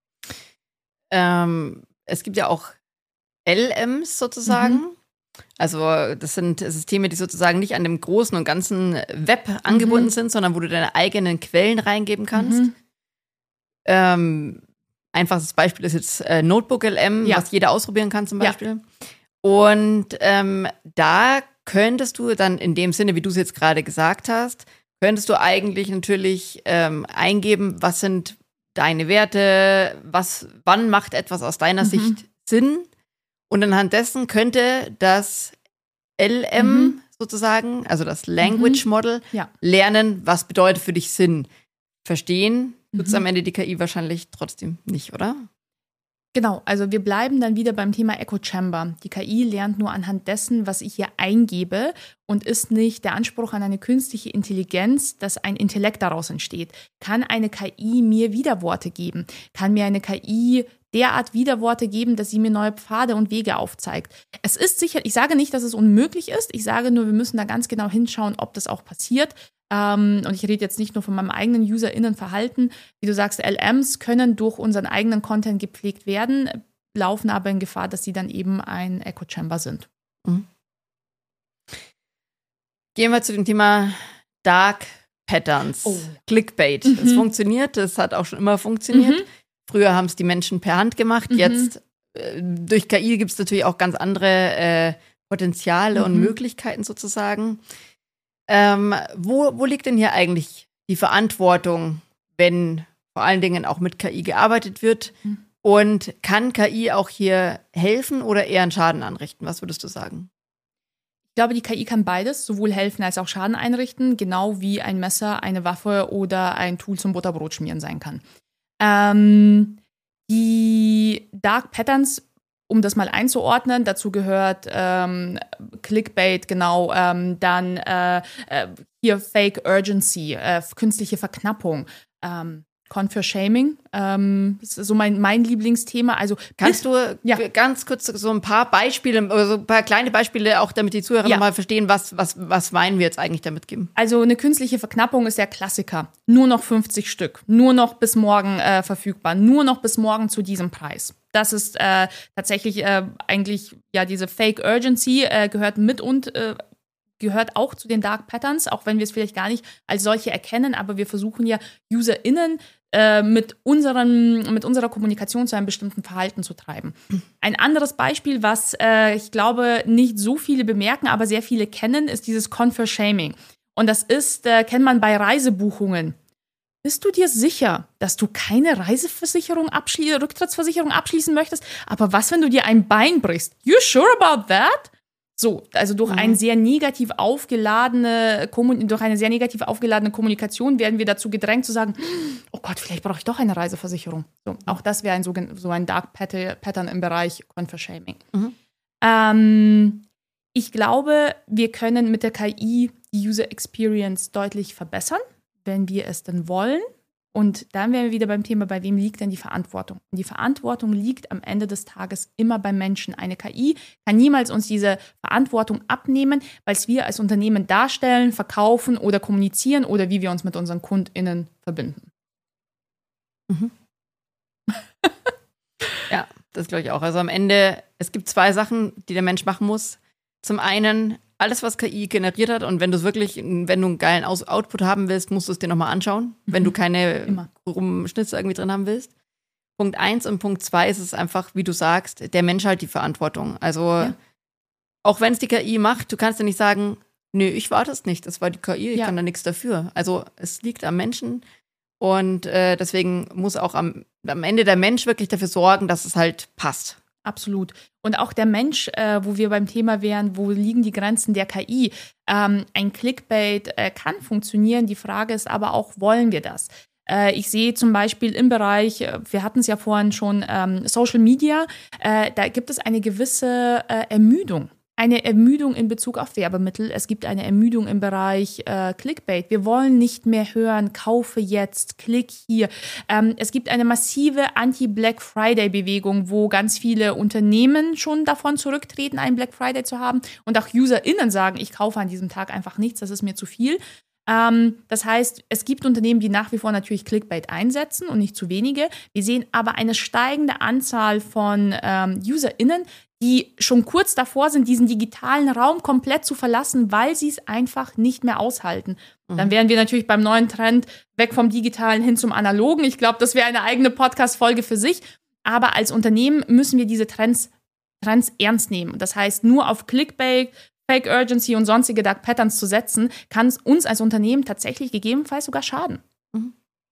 Ähm, es gibt ja auch L Ms sozusagen. Mhm. Also das sind Systeme, die sozusagen nicht an dem großen und ganzen Web angebunden mhm. sind, sondern wo du deine eigenen Quellen reingeben kannst. Mhm. Ähm, einfaches Beispiel ist jetzt äh, Notebook L M, ja. was jeder ausprobieren kann zum Beispiel. Ja. Und ähm, da könntest du dann in dem Sinne, wie du es jetzt gerade gesagt hast, könntest du eigentlich natürlich ähm, eingeben, was sind deine Werte, was, wann macht etwas aus deiner mhm. Sicht Sinn? Und anhand dessen könnte das L M mhm. sozusagen, also das Language Model, mhm. ja. lernen, was bedeutet für dich Sinn. Verstehen tut es mhm. am Ende die K I wahrscheinlich trotzdem nicht, oder? Genau, also wir bleiben dann wieder beim Thema Echo Chamber. Die K I lernt nur anhand dessen, was ich hier eingebe und ist nicht der Anspruch an eine künstliche Intelligenz, dass ein Intellekt daraus entsteht. Kann eine K I mir Widerworte geben? Kann mir eine K I derart Widerworte geben, dass sie mir neue Pfade und Wege aufzeigt? Es ist sicher, ich sage nicht, dass es unmöglich ist, ich sage nur, wir müssen da ganz genau hinschauen, ob das auch passiert. Ähm, und ich rede jetzt nicht nur von meinem eigenen UserInnenverhalten. Wie du sagst, L Ms können durch unseren eigenen Content gepflegt werden, laufen aber in Gefahr, dass sie dann eben ein Echo Chamber sind. Mhm. Gehen wir zu dem Thema Dark Patterns. Oh. Clickbait. Mhm. Das funktioniert, das hat auch schon immer funktioniert. Mhm. Früher haben es die Menschen per Hand gemacht. Mhm. Jetzt, äh, durch K I gibt es natürlich auch ganz andere äh, Potenziale Mhm. und Möglichkeiten sozusagen. Ähm, wo, wo liegt denn hier eigentlich die Verantwortung, wenn vor allen Dingen auch mit K I gearbeitet wird? Mhm. Und kann K I auch hier helfen oder eher einen Schaden anrichten? Was würdest du sagen? Ich glaube, die K I kann beides, sowohl helfen als auch Schaden einrichten, genau wie ein Messer, eine Waffe oder ein Tool zum Butterbrot schmieren sein kann. Ähm, die Dark Patterns, um das mal einzuordnen, dazu gehört ähm, Clickbait, genau, ähm, dann äh, äh, hier Fake Urgency, äh, künstliche Verknappung, ähm, Confer Shaming, ähm, das ist so mein, mein Lieblingsthema. Also Kannst du ja. ganz kurz so ein paar Beispiele, also ein paar kleine Beispiele, auch damit die Zuhörer Ja. mal verstehen, was, was, was meinen wir jetzt eigentlich damit geben? Also eine künstliche Verknappung ist der Klassiker. Nur noch fünfzig Stück, nur noch bis morgen äh, verfügbar, nur noch bis morgen zu diesem Preis. Das ist äh, tatsächlich äh, eigentlich, ja, diese Fake Urgency äh, gehört mit und äh, gehört auch zu den Dark Patterns, auch wenn wir es vielleicht gar nicht als solche erkennen, aber wir versuchen ja UserInnen äh, mit, unseren, mit unserer Kommunikation zu einem bestimmten Verhalten zu treiben. Ein anderes Beispiel, was äh, ich glaube nicht so viele bemerken, aber sehr viele kennen, ist dieses Confer Shaming. Und das ist, äh, kennt man bei Reisebuchungen. Bist du dir sicher, dass du keine Reiseversicherung abschließen, Rücktrittsversicherung abschließen möchtest? Aber was, wenn du dir ein Bein brichst? You sure about that? So, also durch Mhm. ein sehr negativ aufgeladene, durch eine sehr negativ aufgeladene Kommunikation werden wir dazu gedrängt zu sagen, oh Gott, vielleicht brauche ich doch eine Reiseversicherung. So, auch das wäre ein so, so ein Dark Pattern im Bereich Confer Shaming. Mhm. Ähm, ich glaube, wir können mit der K I die User Experience deutlich verbessern, wenn wir es denn wollen. Und dann wären wir wieder beim Thema, bei wem liegt denn die Verantwortung? Und die Verantwortung liegt am Ende des Tages immer beim Menschen. Eine K I kann niemals uns diese Verantwortung abnehmen, weil es wir als Unternehmen darstellen, verkaufen oder kommunizieren oder wie wir uns mit unseren KundInnen verbinden. Mhm. Ja, das glaube ich auch. Also am Ende, es gibt zwei Sachen, die der Mensch machen muss. Zum einen alles, was K I generiert hat, und wenn du es wirklich, wenn du einen geilen Aus- Output haben willst, musst du es dir nochmal anschauen, mhm. wenn du keine Immer. Rumschnitze irgendwie drin haben willst. Punkt eins und Punkt zwei ist es einfach, wie du sagst, der Mensch hat die Verantwortung. Also ja. auch wenn es die K I macht, du kannst ja nicht sagen, nö, ich war das nicht, das war die K I, ich ja. kann da nichts dafür. Also es liegt am Menschen und äh, deswegen muss auch am, am Ende der Mensch wirklich dafür sorgen, dass es halt passt. Absolut. Und auch der Mensch, äh, wo wir beim Thema wären, wo liegen die Grenzen der K I? Ähm, ein Clickbait äh, kann funktionieren. Die Frage ist aber auch, wollen wir das? Äh, ich sehe zum Beispiel im Bereich, wir hatten es ja vorhin schon, ähm, Social Media, äh, da gibt es eine gewisse äh, Ermüdung. Eine Ermüdung in Bezug auf Werbemittel. Es gibt eine Ermüdung im Bereich äh, Clickbait. Wir wollen nicht mehr hören, kaufe jetzt, klick hier. Ähm, es gibt eine massive Anti-Black Friday-Bewegung, wo ganz viele Unternehmen schon davon zurücktreten, einen Black Friday zu haben. Und auch UserInnen sagen, ich kaufe an diesem Tag einfach nichts, das ist mir zu viel. Ähm, das heißt, es gibt Unternehmen, die nach wie vor natürlich Clickbait einsetzen und nicht zu wenige. Wir sehen aber eine steigende Anzahl von ähm, UserInnen, die schon kurz davor sind, diesen digitalen Raum komplett zu verlassen, weil sie es einfach nicht mehr aushalten. Mhm. Dann wären wir natürlich beim neuen Trend weg vom Digitalen hin zum Analogen. Ich glaube, das wäre eine eigene Podcast-Folge für sich. Aber als Unternehmen müssen wir diese Trends, Trends ernst nehmen. Das heißt, nur auf Clickbait, Fake Urgency und sonstige Dark Patterns zu setzen, kann es uns als Unternehmen tatsächlich gegebenenfalls sogar schaden. Mhm.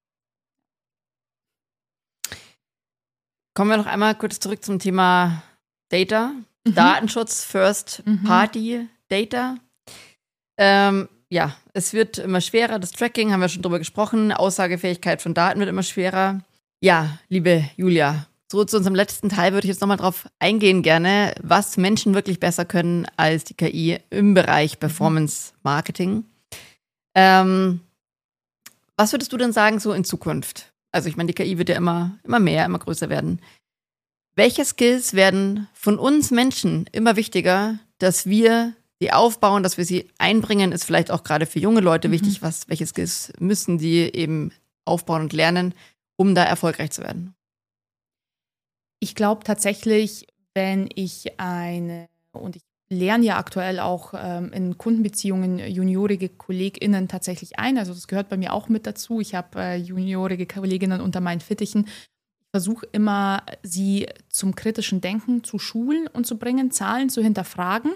Kommen wir noch einmal kurz zurück zum Thema Data, mhm. Datenschutz, First mhm. Party Data. Ähm, ja, es wird immer schwerer, das Tracking, haben wir schon drüber gesprochen, Aussagefähigkeit von Daten wird immer schwerer. Ja, liebe Julia, so zu unserem letzten Teil würde ich jetzt nochmal drauf eingehen gerne, was Menschen wirklich besser können als die K I im Bereich Performance Marketing. Ähm, was würdest du denn sagen so in Zukunft? Also ich meine, die K I wird ja immer, immer mehr, immer größer werden. Welche Skills werden von uns Menschen immer wichtiger, dass wir die aufbauen, dass wir sie einbringen, ist vielleicht auch gerade für junge Leute mhm. wichtig, was, welche Skills müssen die eben aufbauen und lernen, um da erfolgreich zu werden? Ich glaube tatsächlich, wenn ich eine, und ich lerne ja aktuell auch ähm, in Kundenbeziehungen juniorige KollegInnen tatsächlich ein, also das gehört bei mir auch mit dazu. Ich habe äh, juniorige Kolleginnen unter meinen Fittichen. Versuche immer, sie zum kritischen Denken zu schulen und zu bringen, Zahlen zu hinterfragen.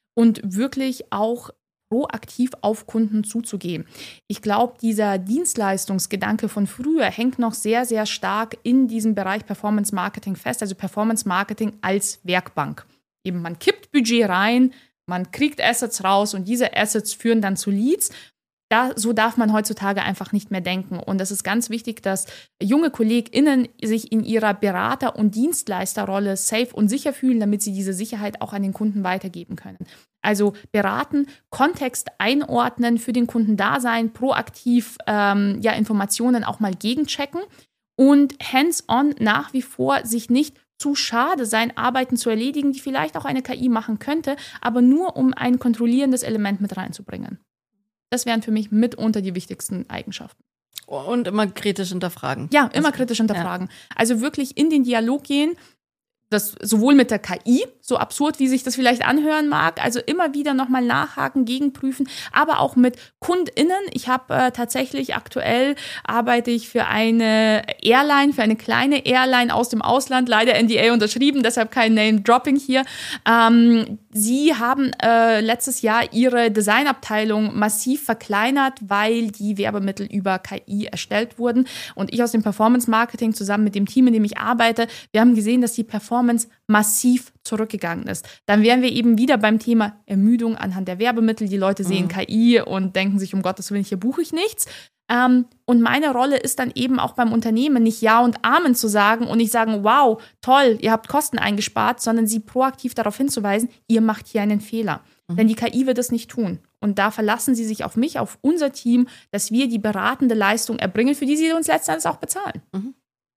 und wirklich auch proaktiv auf Kunden zuzugehen. Ich glaube, dieser Dienstleistungsgedanke von früher hängt noch sehr, sehr stark in diesem Bereich Performance Marketing fest, also Performance Marketing als Werkbank. Eben man kippt Budget rein, man kriegt Assets raus und diese Assets führen dann zu Leads. Da, so darf man heutzutage einfach nicht mehr denken. Und es ist ganz wichtig, dass junge KollegInnen sich in ihrer Berater- und Dienstleisterrolle safe und sicher fühlen, damit sie diese Sicherheit auch an den Kunden weitergeben können. Also beraten, Kontext einordnen, für den Kunden da sein, proaktiv ähm, ja, Informationen auch mal gegenchecken und hands-on nach wie vor sich nicht zu schade sein, Arbeiten zu erledigen, die vielleicht auch eine K I machen könnte, aber nur um ein kontrollierendes Element mit reinzubringen. Das wären für mich mitunter die wichtigsten Eigenschaften. Und immer kritisch hinterfragen. Ja, immer also, kritisch hinterfragen. Ja. Also wirklich in den Dialog gehen, das sowohl mit der K I, so absurd, wie sich das vielleicht anhören mag, also immer wieder nochmal nachhaken, gegenprüfen, aber auch mit KundInnen. Ich habe äh, tatsächlich aktuell, arbeite ich für eine Airline, für eine kleine Airline aus dem Ausland, leider N D A unterschrieben, deshalb kein Name-Dropping hier. Ähm, sie haben äh, letztes Jahr ihre Designabteilung massiv verkleinert, weil die Werbemittel über K I erstellt wurden. Und ich aus dem Performance-Marketing zusammen mit dem Team, in dem ich arbeite, wir haben gesehen, dass die Performance massiv zurückgegangen ist. Dann wären wir eben wieder beim Thema Ermüdung anhand der Werbemittel. Die Leute sehen mhm. K I und denken sich, um Gottes Willen, hier buche ich nichts. Ähm, und meine Rolle ist dann eben auch beim Unternehmen nicht Ja und Amen zu sagen und nicht sagen, wow, toll, ihr habt Kosten eingespart, sondern sie proaktiv darauf hinzuweisen, ihr macht hier einen Fehler. Mhm. Denn die K I wird es nicht tun. Und da verlassen sie sich auf mich, auf unser Team, dass wir die beratende Leistung erbringen, für die sie uns letztendlich auch bezahlen. Mhm.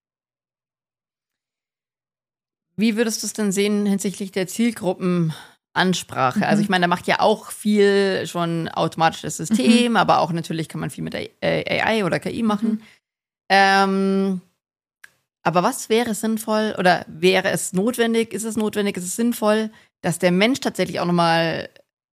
Wie würdest du es denn sehen hinsichtlich der Zielgruppenansprache? Mhm. Also ich meine, da macht ja auch viel schon automatisches System, mhm. aber auch natürlich kann man viel mit A I oder K I machen. Mhm. Ähm, aber was wäre sinnvoll oder wäre es notwendig, ist es notwendig, ist es sinnvoll, dass der Mensch tatsächlich auch nochmal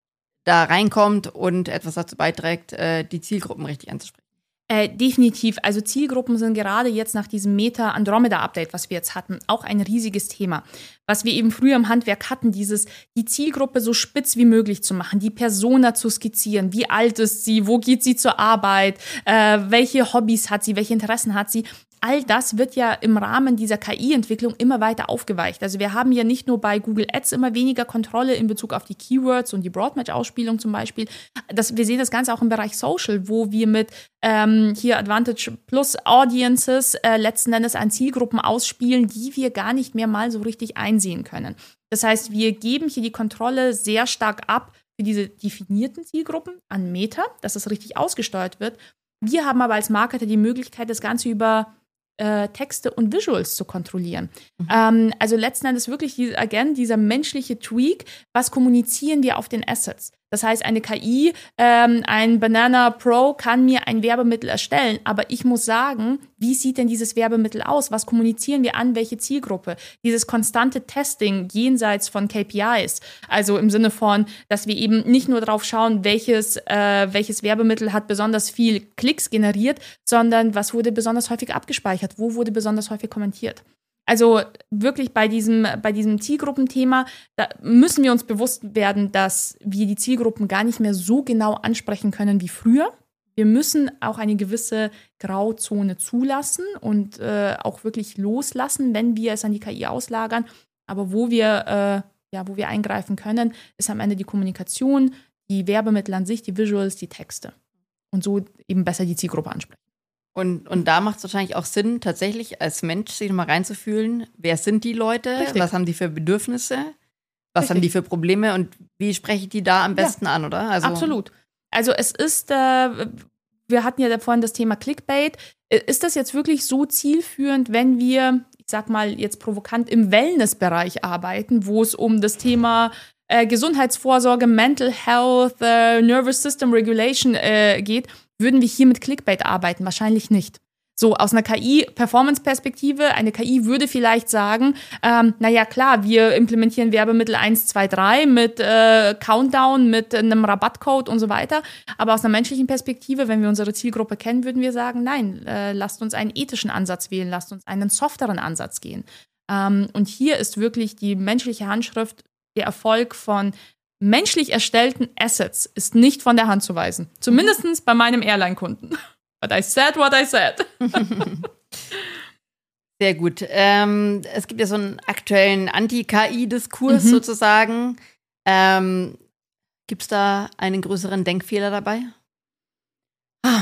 da reinkommt und etwas dazu beiträgt, die Zielgruppen richtig anzusprechen? Äh, definitiv. Also Zielgruppen sind gerade jetzt nach diesem Meta-Andromeda-Update, was wir jetzt hatten, auch ein riesiges Thema. Was wir eben früher im Handwerk hatten, dieses, die Zielgruppe so spitz wie möglich zu machen, die Persona zu skizzieren, wie alt ist sie, wo geht sie zur Arbeit, äh, welche Hobbys hat sie, welche Interessen hat sie. All das wird ja im Rahmen dieser K I-Entwicklung immer weiter aufgeweicht. Also wir haben ja nicht nur bei Google Ads immer weniger Kontrolle in Bezug auf die Keywords und die Broadmatch-Ausspielung zum Beispiel. Das, wir sehen das Ganze auch im Bereich Social, wo wir mit ähm, hier Advantage Plus Audiences äh, letzten Endes an Zielgruppen ausspielen, die wir gar nicht mehr mal so richtig einsehen können. Das heißt, wir geben hier die Kontrolle sehr stark ab für diese definierten Zielgruppen an Meta, dass das richtig ausgesteuert wird. Wir haben aber als Marketer die Möglichkeit, das Ganze über Äh, Texte und Visuals zu kontrollieren. Mhm. Ähm, also letzten Endes wirklich, die, again, dieser menschliche Tweak, was kommunizieren wir auf den Assets? Das heißt, eine K I, ähm, ein Banana Pro kann mir ein Werbemittel erstellen, aber ich muss sagen, wie sieht denn dieses Werbemittel aus? Was kommunizieren wir an welche Zielgruppe? Dieses konstante Testing jenseits von K P Is, also im Sinne von, dass wir eben nicht nur drauf schauen, welches, äh, welches Werbemittel hat besonders viel Klicks generiert, sondern was wurde besonders häufig abgespeichert, wo wurde besonders häufig kommentiert. Also wirklich bei diesem, bei diesem Zielgruppenthema, da müssen wir uns bewusst werden, dass wir die Zielgruppen gar nicht mehr so genau ansprechen können wie früher. Wir müssen auch eine gewisse Grauzone zulassen und äh, auch wirklich loslassen, wenn wir es an die K I auslagern. Aber wo wir, äh, ja, wo wir eingreifen können, ist am Ende die Kommunikation, die Werbemittel an sich, die Visuals, die Texte. Und so eben besser die Zielgruppe ansprechen. Und, und da macht es wahrscheinlich auch Sinn, tatsächlich als Mensch sich mal reinzufühlen, wer sind die Leute, Richtig. Was haben die für Bedürfnisse, was Richtig. Haben die für Probleme und wie spreche ich die da am besten ja. an, oder? Also Absolut. Also es ist, äh, wir hatten ja vorhin das Thema Clickbait. Ist das jetzt wirklich so zielführend, wenn wir, ich sag mal jetzt provokant, im Wellnessbereich arbeiten, wo es um das Thema äh, Gesundheitsvorsorge, Mental Health, äh, Nervous System Regulation äh, geht? Würden wir hier mit Clickbait arbeiten? Wahrscheinlich nicht. So, aus einer K I-Performance-Perspektive, eine K I würde vielleicht sagen, ähm, naja klar, wir implementieren Werbemittel eins, zwei, drei mit äh, Countdown, mit einem Rabattcode und so weiter. Aber aus einer menschlichen Perspektive, wenn wir unsere Zielgruppe kennen, würden wir sagen, nein, äh, lasst uns einen ethischen Ansatz wählen, lasst uns einen softeren Ansatz gehen. Ähm, und hier ist wirklich die menschliche Handschrift der Erfolg von menschlich erstellten Assets ist nicht von der Hand zu weisen. Zumindest mhm. bei meinem Airline-Kunden. But I said what I said. Sehr gut. Ähm, es gibt ja so einen aktuellen Anti-K I-Diskurs mhm. sozusagen. Ähm, gibt es da einen größeren Denkfehler dabei? Ah.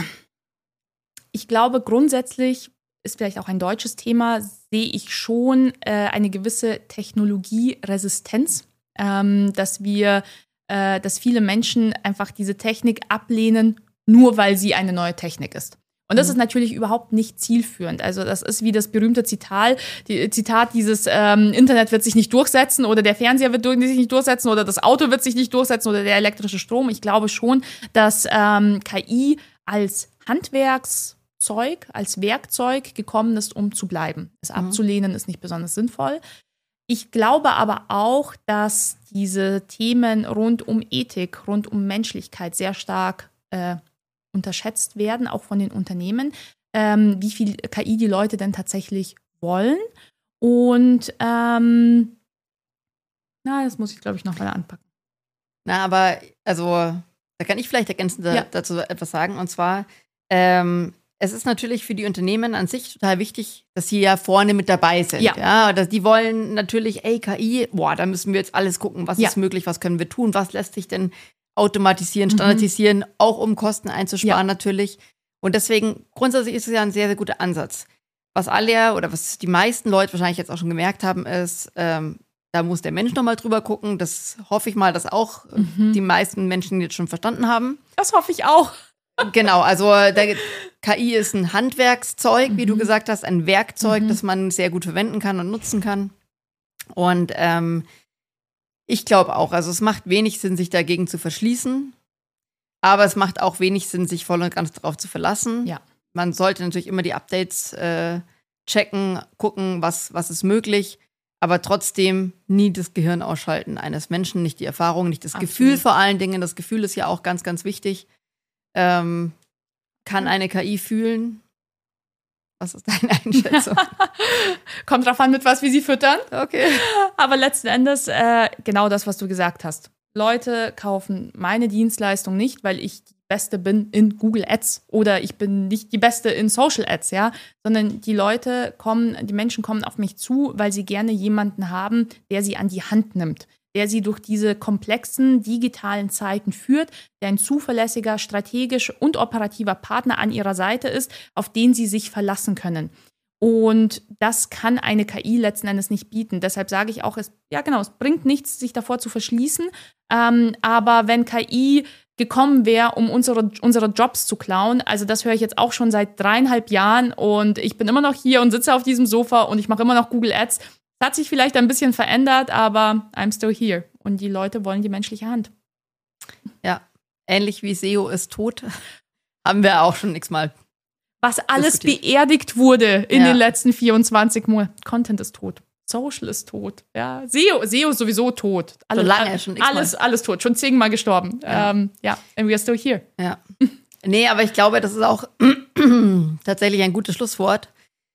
Ich glaube, grundsätzlich ist vielleicht auch ein deutsches Thema, sehe ich schon äh, eine gewisse Technologieresistenz, ähm, dass wir, äh, dass viele Menschen einfach diese Technik ablehnen, nur weil sie eine neue Technik ist. Und das mhm. ist natürlich überhaupt nicht zielführend. Also das ist wie das berühmte Zitat, die, Zitat dieses ähm, Internet wird sich nicht durchsetzen oder der Fernseher wird sich nicht durchsetzen oder das Auto wird sich nicht durchsetzen oder der elektrische Strom. Ich glaube schon, dass ähm, K I als Handwerkszeug, als Werkzeug gekommen ist, um zu bleiben. Es mhm. abzulehnen ist nicht besonders sinnvoll. Ich glaube aber auch, dass diese Themen rund um Ethik, rund um Menschlichkeit sehr stark äh, unterschätzt werden, auch von den Unternehmen, ähm, wie viel K I die Leute denn tatsächlich wollen. Und ähm, na, das muss ich, glaube ich, noch mal anpacken. Na, aber also, da kann ich vielleicht ergänzend ja. dazu etwas sagen. Und zwar, ähm, es ist natürlich für die Unternehmen an sich total wichtig, dass sie ja vorne mit dabei sind. Ja. ja dass die wollen natürlich, ey, K I, boah, da müssen wir jetzt alles gucken, was ja. ist möglich, was können wir tun, was lässt sich denn automatisieren, standardisieren, mhm. auch um Kosten einzusparen ja. natürlich. Und deswegen, grundsätzlich ist es ja ein sehr, sehr guter Ansatz. Was alle oder was die meisten Leute wahrscheinlich jetzt auch schon gemerkt haben, ist, ähm, da muss der Mensch nochmal drüber gucken. Das hoffe ich mal, dass auch mhm. die meisten Menschen jetzt schon verstanden haben. Das hoffe ich auch. Genau, also der K I ist ein Handwerkszeug, mhm. wie du gesagt hast, ein Werkzeug, mhm. das man sehr gut verwenden kann und nutzen kann. Und ähm, ich glaube auch, also es macht wenig Sinn, sich dagegen zu verschließen, aber es macht auch wenig Sinn, sich voll und ganz darauf zu verlassen. Ja. Man sollte natürlich immer die Updates äh, checken, gucken, was, was ist möglich, aber trotzdem nie das Gehirn ausschalten eines Menschen, nicht die Erfahrung, nicht das Absolut. Gefühl vor allen Dingen. Das Gefühl ist ja auch ganz, ganz wichtig. Ähm, kann eine K I fühlen? Was ist deine Einschätzung? Kommt drauf an, mit was wir sie füttern. Okay. Aber letzten Endes äh, genau das, was du gesagt hast. Leute kaufen meine Dienstleistung nicht, weil ich die Beste bin in Google Ads oder ich bin nicht die Beste in Social Ads, ja, sondern die Leute kommen, die Menschen kommen auf mich zu, weil sie gerne jemanden haben, der sie an die Hand nimmt, der sie durch diese komplexen digitalen Zeiten führt, der ein zuverlässiger, strategisch und operativer Partner an ihrer Seite ist, auf den sie sich verlassen können. Und das kann eine K I letzten Endes nicht bieten. Deshalb sage ich auch, es, ja genau, es bringt nichts, sich davor zu verschließen. Ähm, aber wenn K I gekommen wäre, um unsere, unsere Jobs zu klauen, also das höre ich jetzt auch schon seit dreieinhalb Jahren und ich bin immer noch hier und sitze auf diesem Sofa und ich mache immer noch Google Ads. Es hat sich vielleicht ein bisschen verändert, aber I'm still here. Und die Leute wollen die menschliche Hand. Ja, ähnlich wie S E O ist tot, haben wir auch schon x-mal. Was alles beerdigt wurde in ja. den letzten vierundzwanzig Monaten. Content ist tot. Social ist tot. Ja. S E O, S E O ist sowieso tot. Alle, so lange schon x-mal. Alles, alles tot. Schon zehnmal gestorben. Ja. Ähm, ja, and we are still here. Ja. Nee, aber ich glaube, das ist auch tatsächlich ein gutes Schlusswort.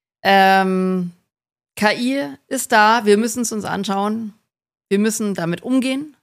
Ähm, K I ist da, wir müssen es uns anschauen. Wir müssen damit umgehen.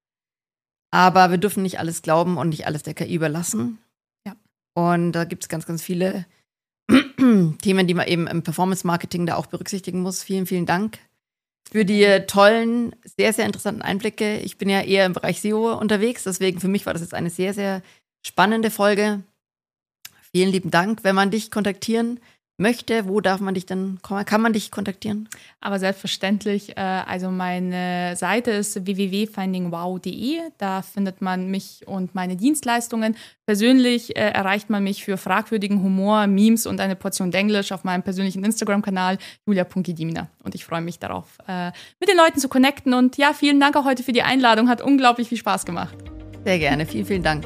Aber wir dürfen nicht alles glauben und nicht alles der K I überlassen. Ja. Und da gibt es ganz, ganz viele Themen, die man eben im Performance-Marketing da auch berücksichtigen muss. Vielen, vielen Dank für die tollen, sehr, sehr interessanten Einblicke. Ich bin ja eher im Bereich S E O unterwegs, deswegen für mich war das jetzt eine sehr, sehr spannende Folge. Vielen lieben Dank. Wenn man dich kontaktieren möchte, wo darf man dich dann, kann man dich kontaktieren? Aber selbstverständlich, äh, also meine Seite ist w w w punkt finding wow punkt d e. Da findet man mich und meine Dienstleistungen. Persönlich äh, erreicht man mich für fragwürdigen Humor, Memes und eine Portion Denglisch auf meinem persönlichen Instagram-Kanal julia punkt gedimina. Und ich freue mich darauf, äh, mit den Leuten zu connecten. Und ja, vielen Dank auch heute für die Einladung. Hat unglaublich viel Spaß gemacht. Sehr gerne. Vielen, vielen Dank.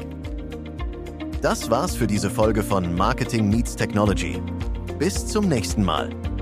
Das war's für diese Folge von Marketing Meets Technology. Bis zum nächsten Mal.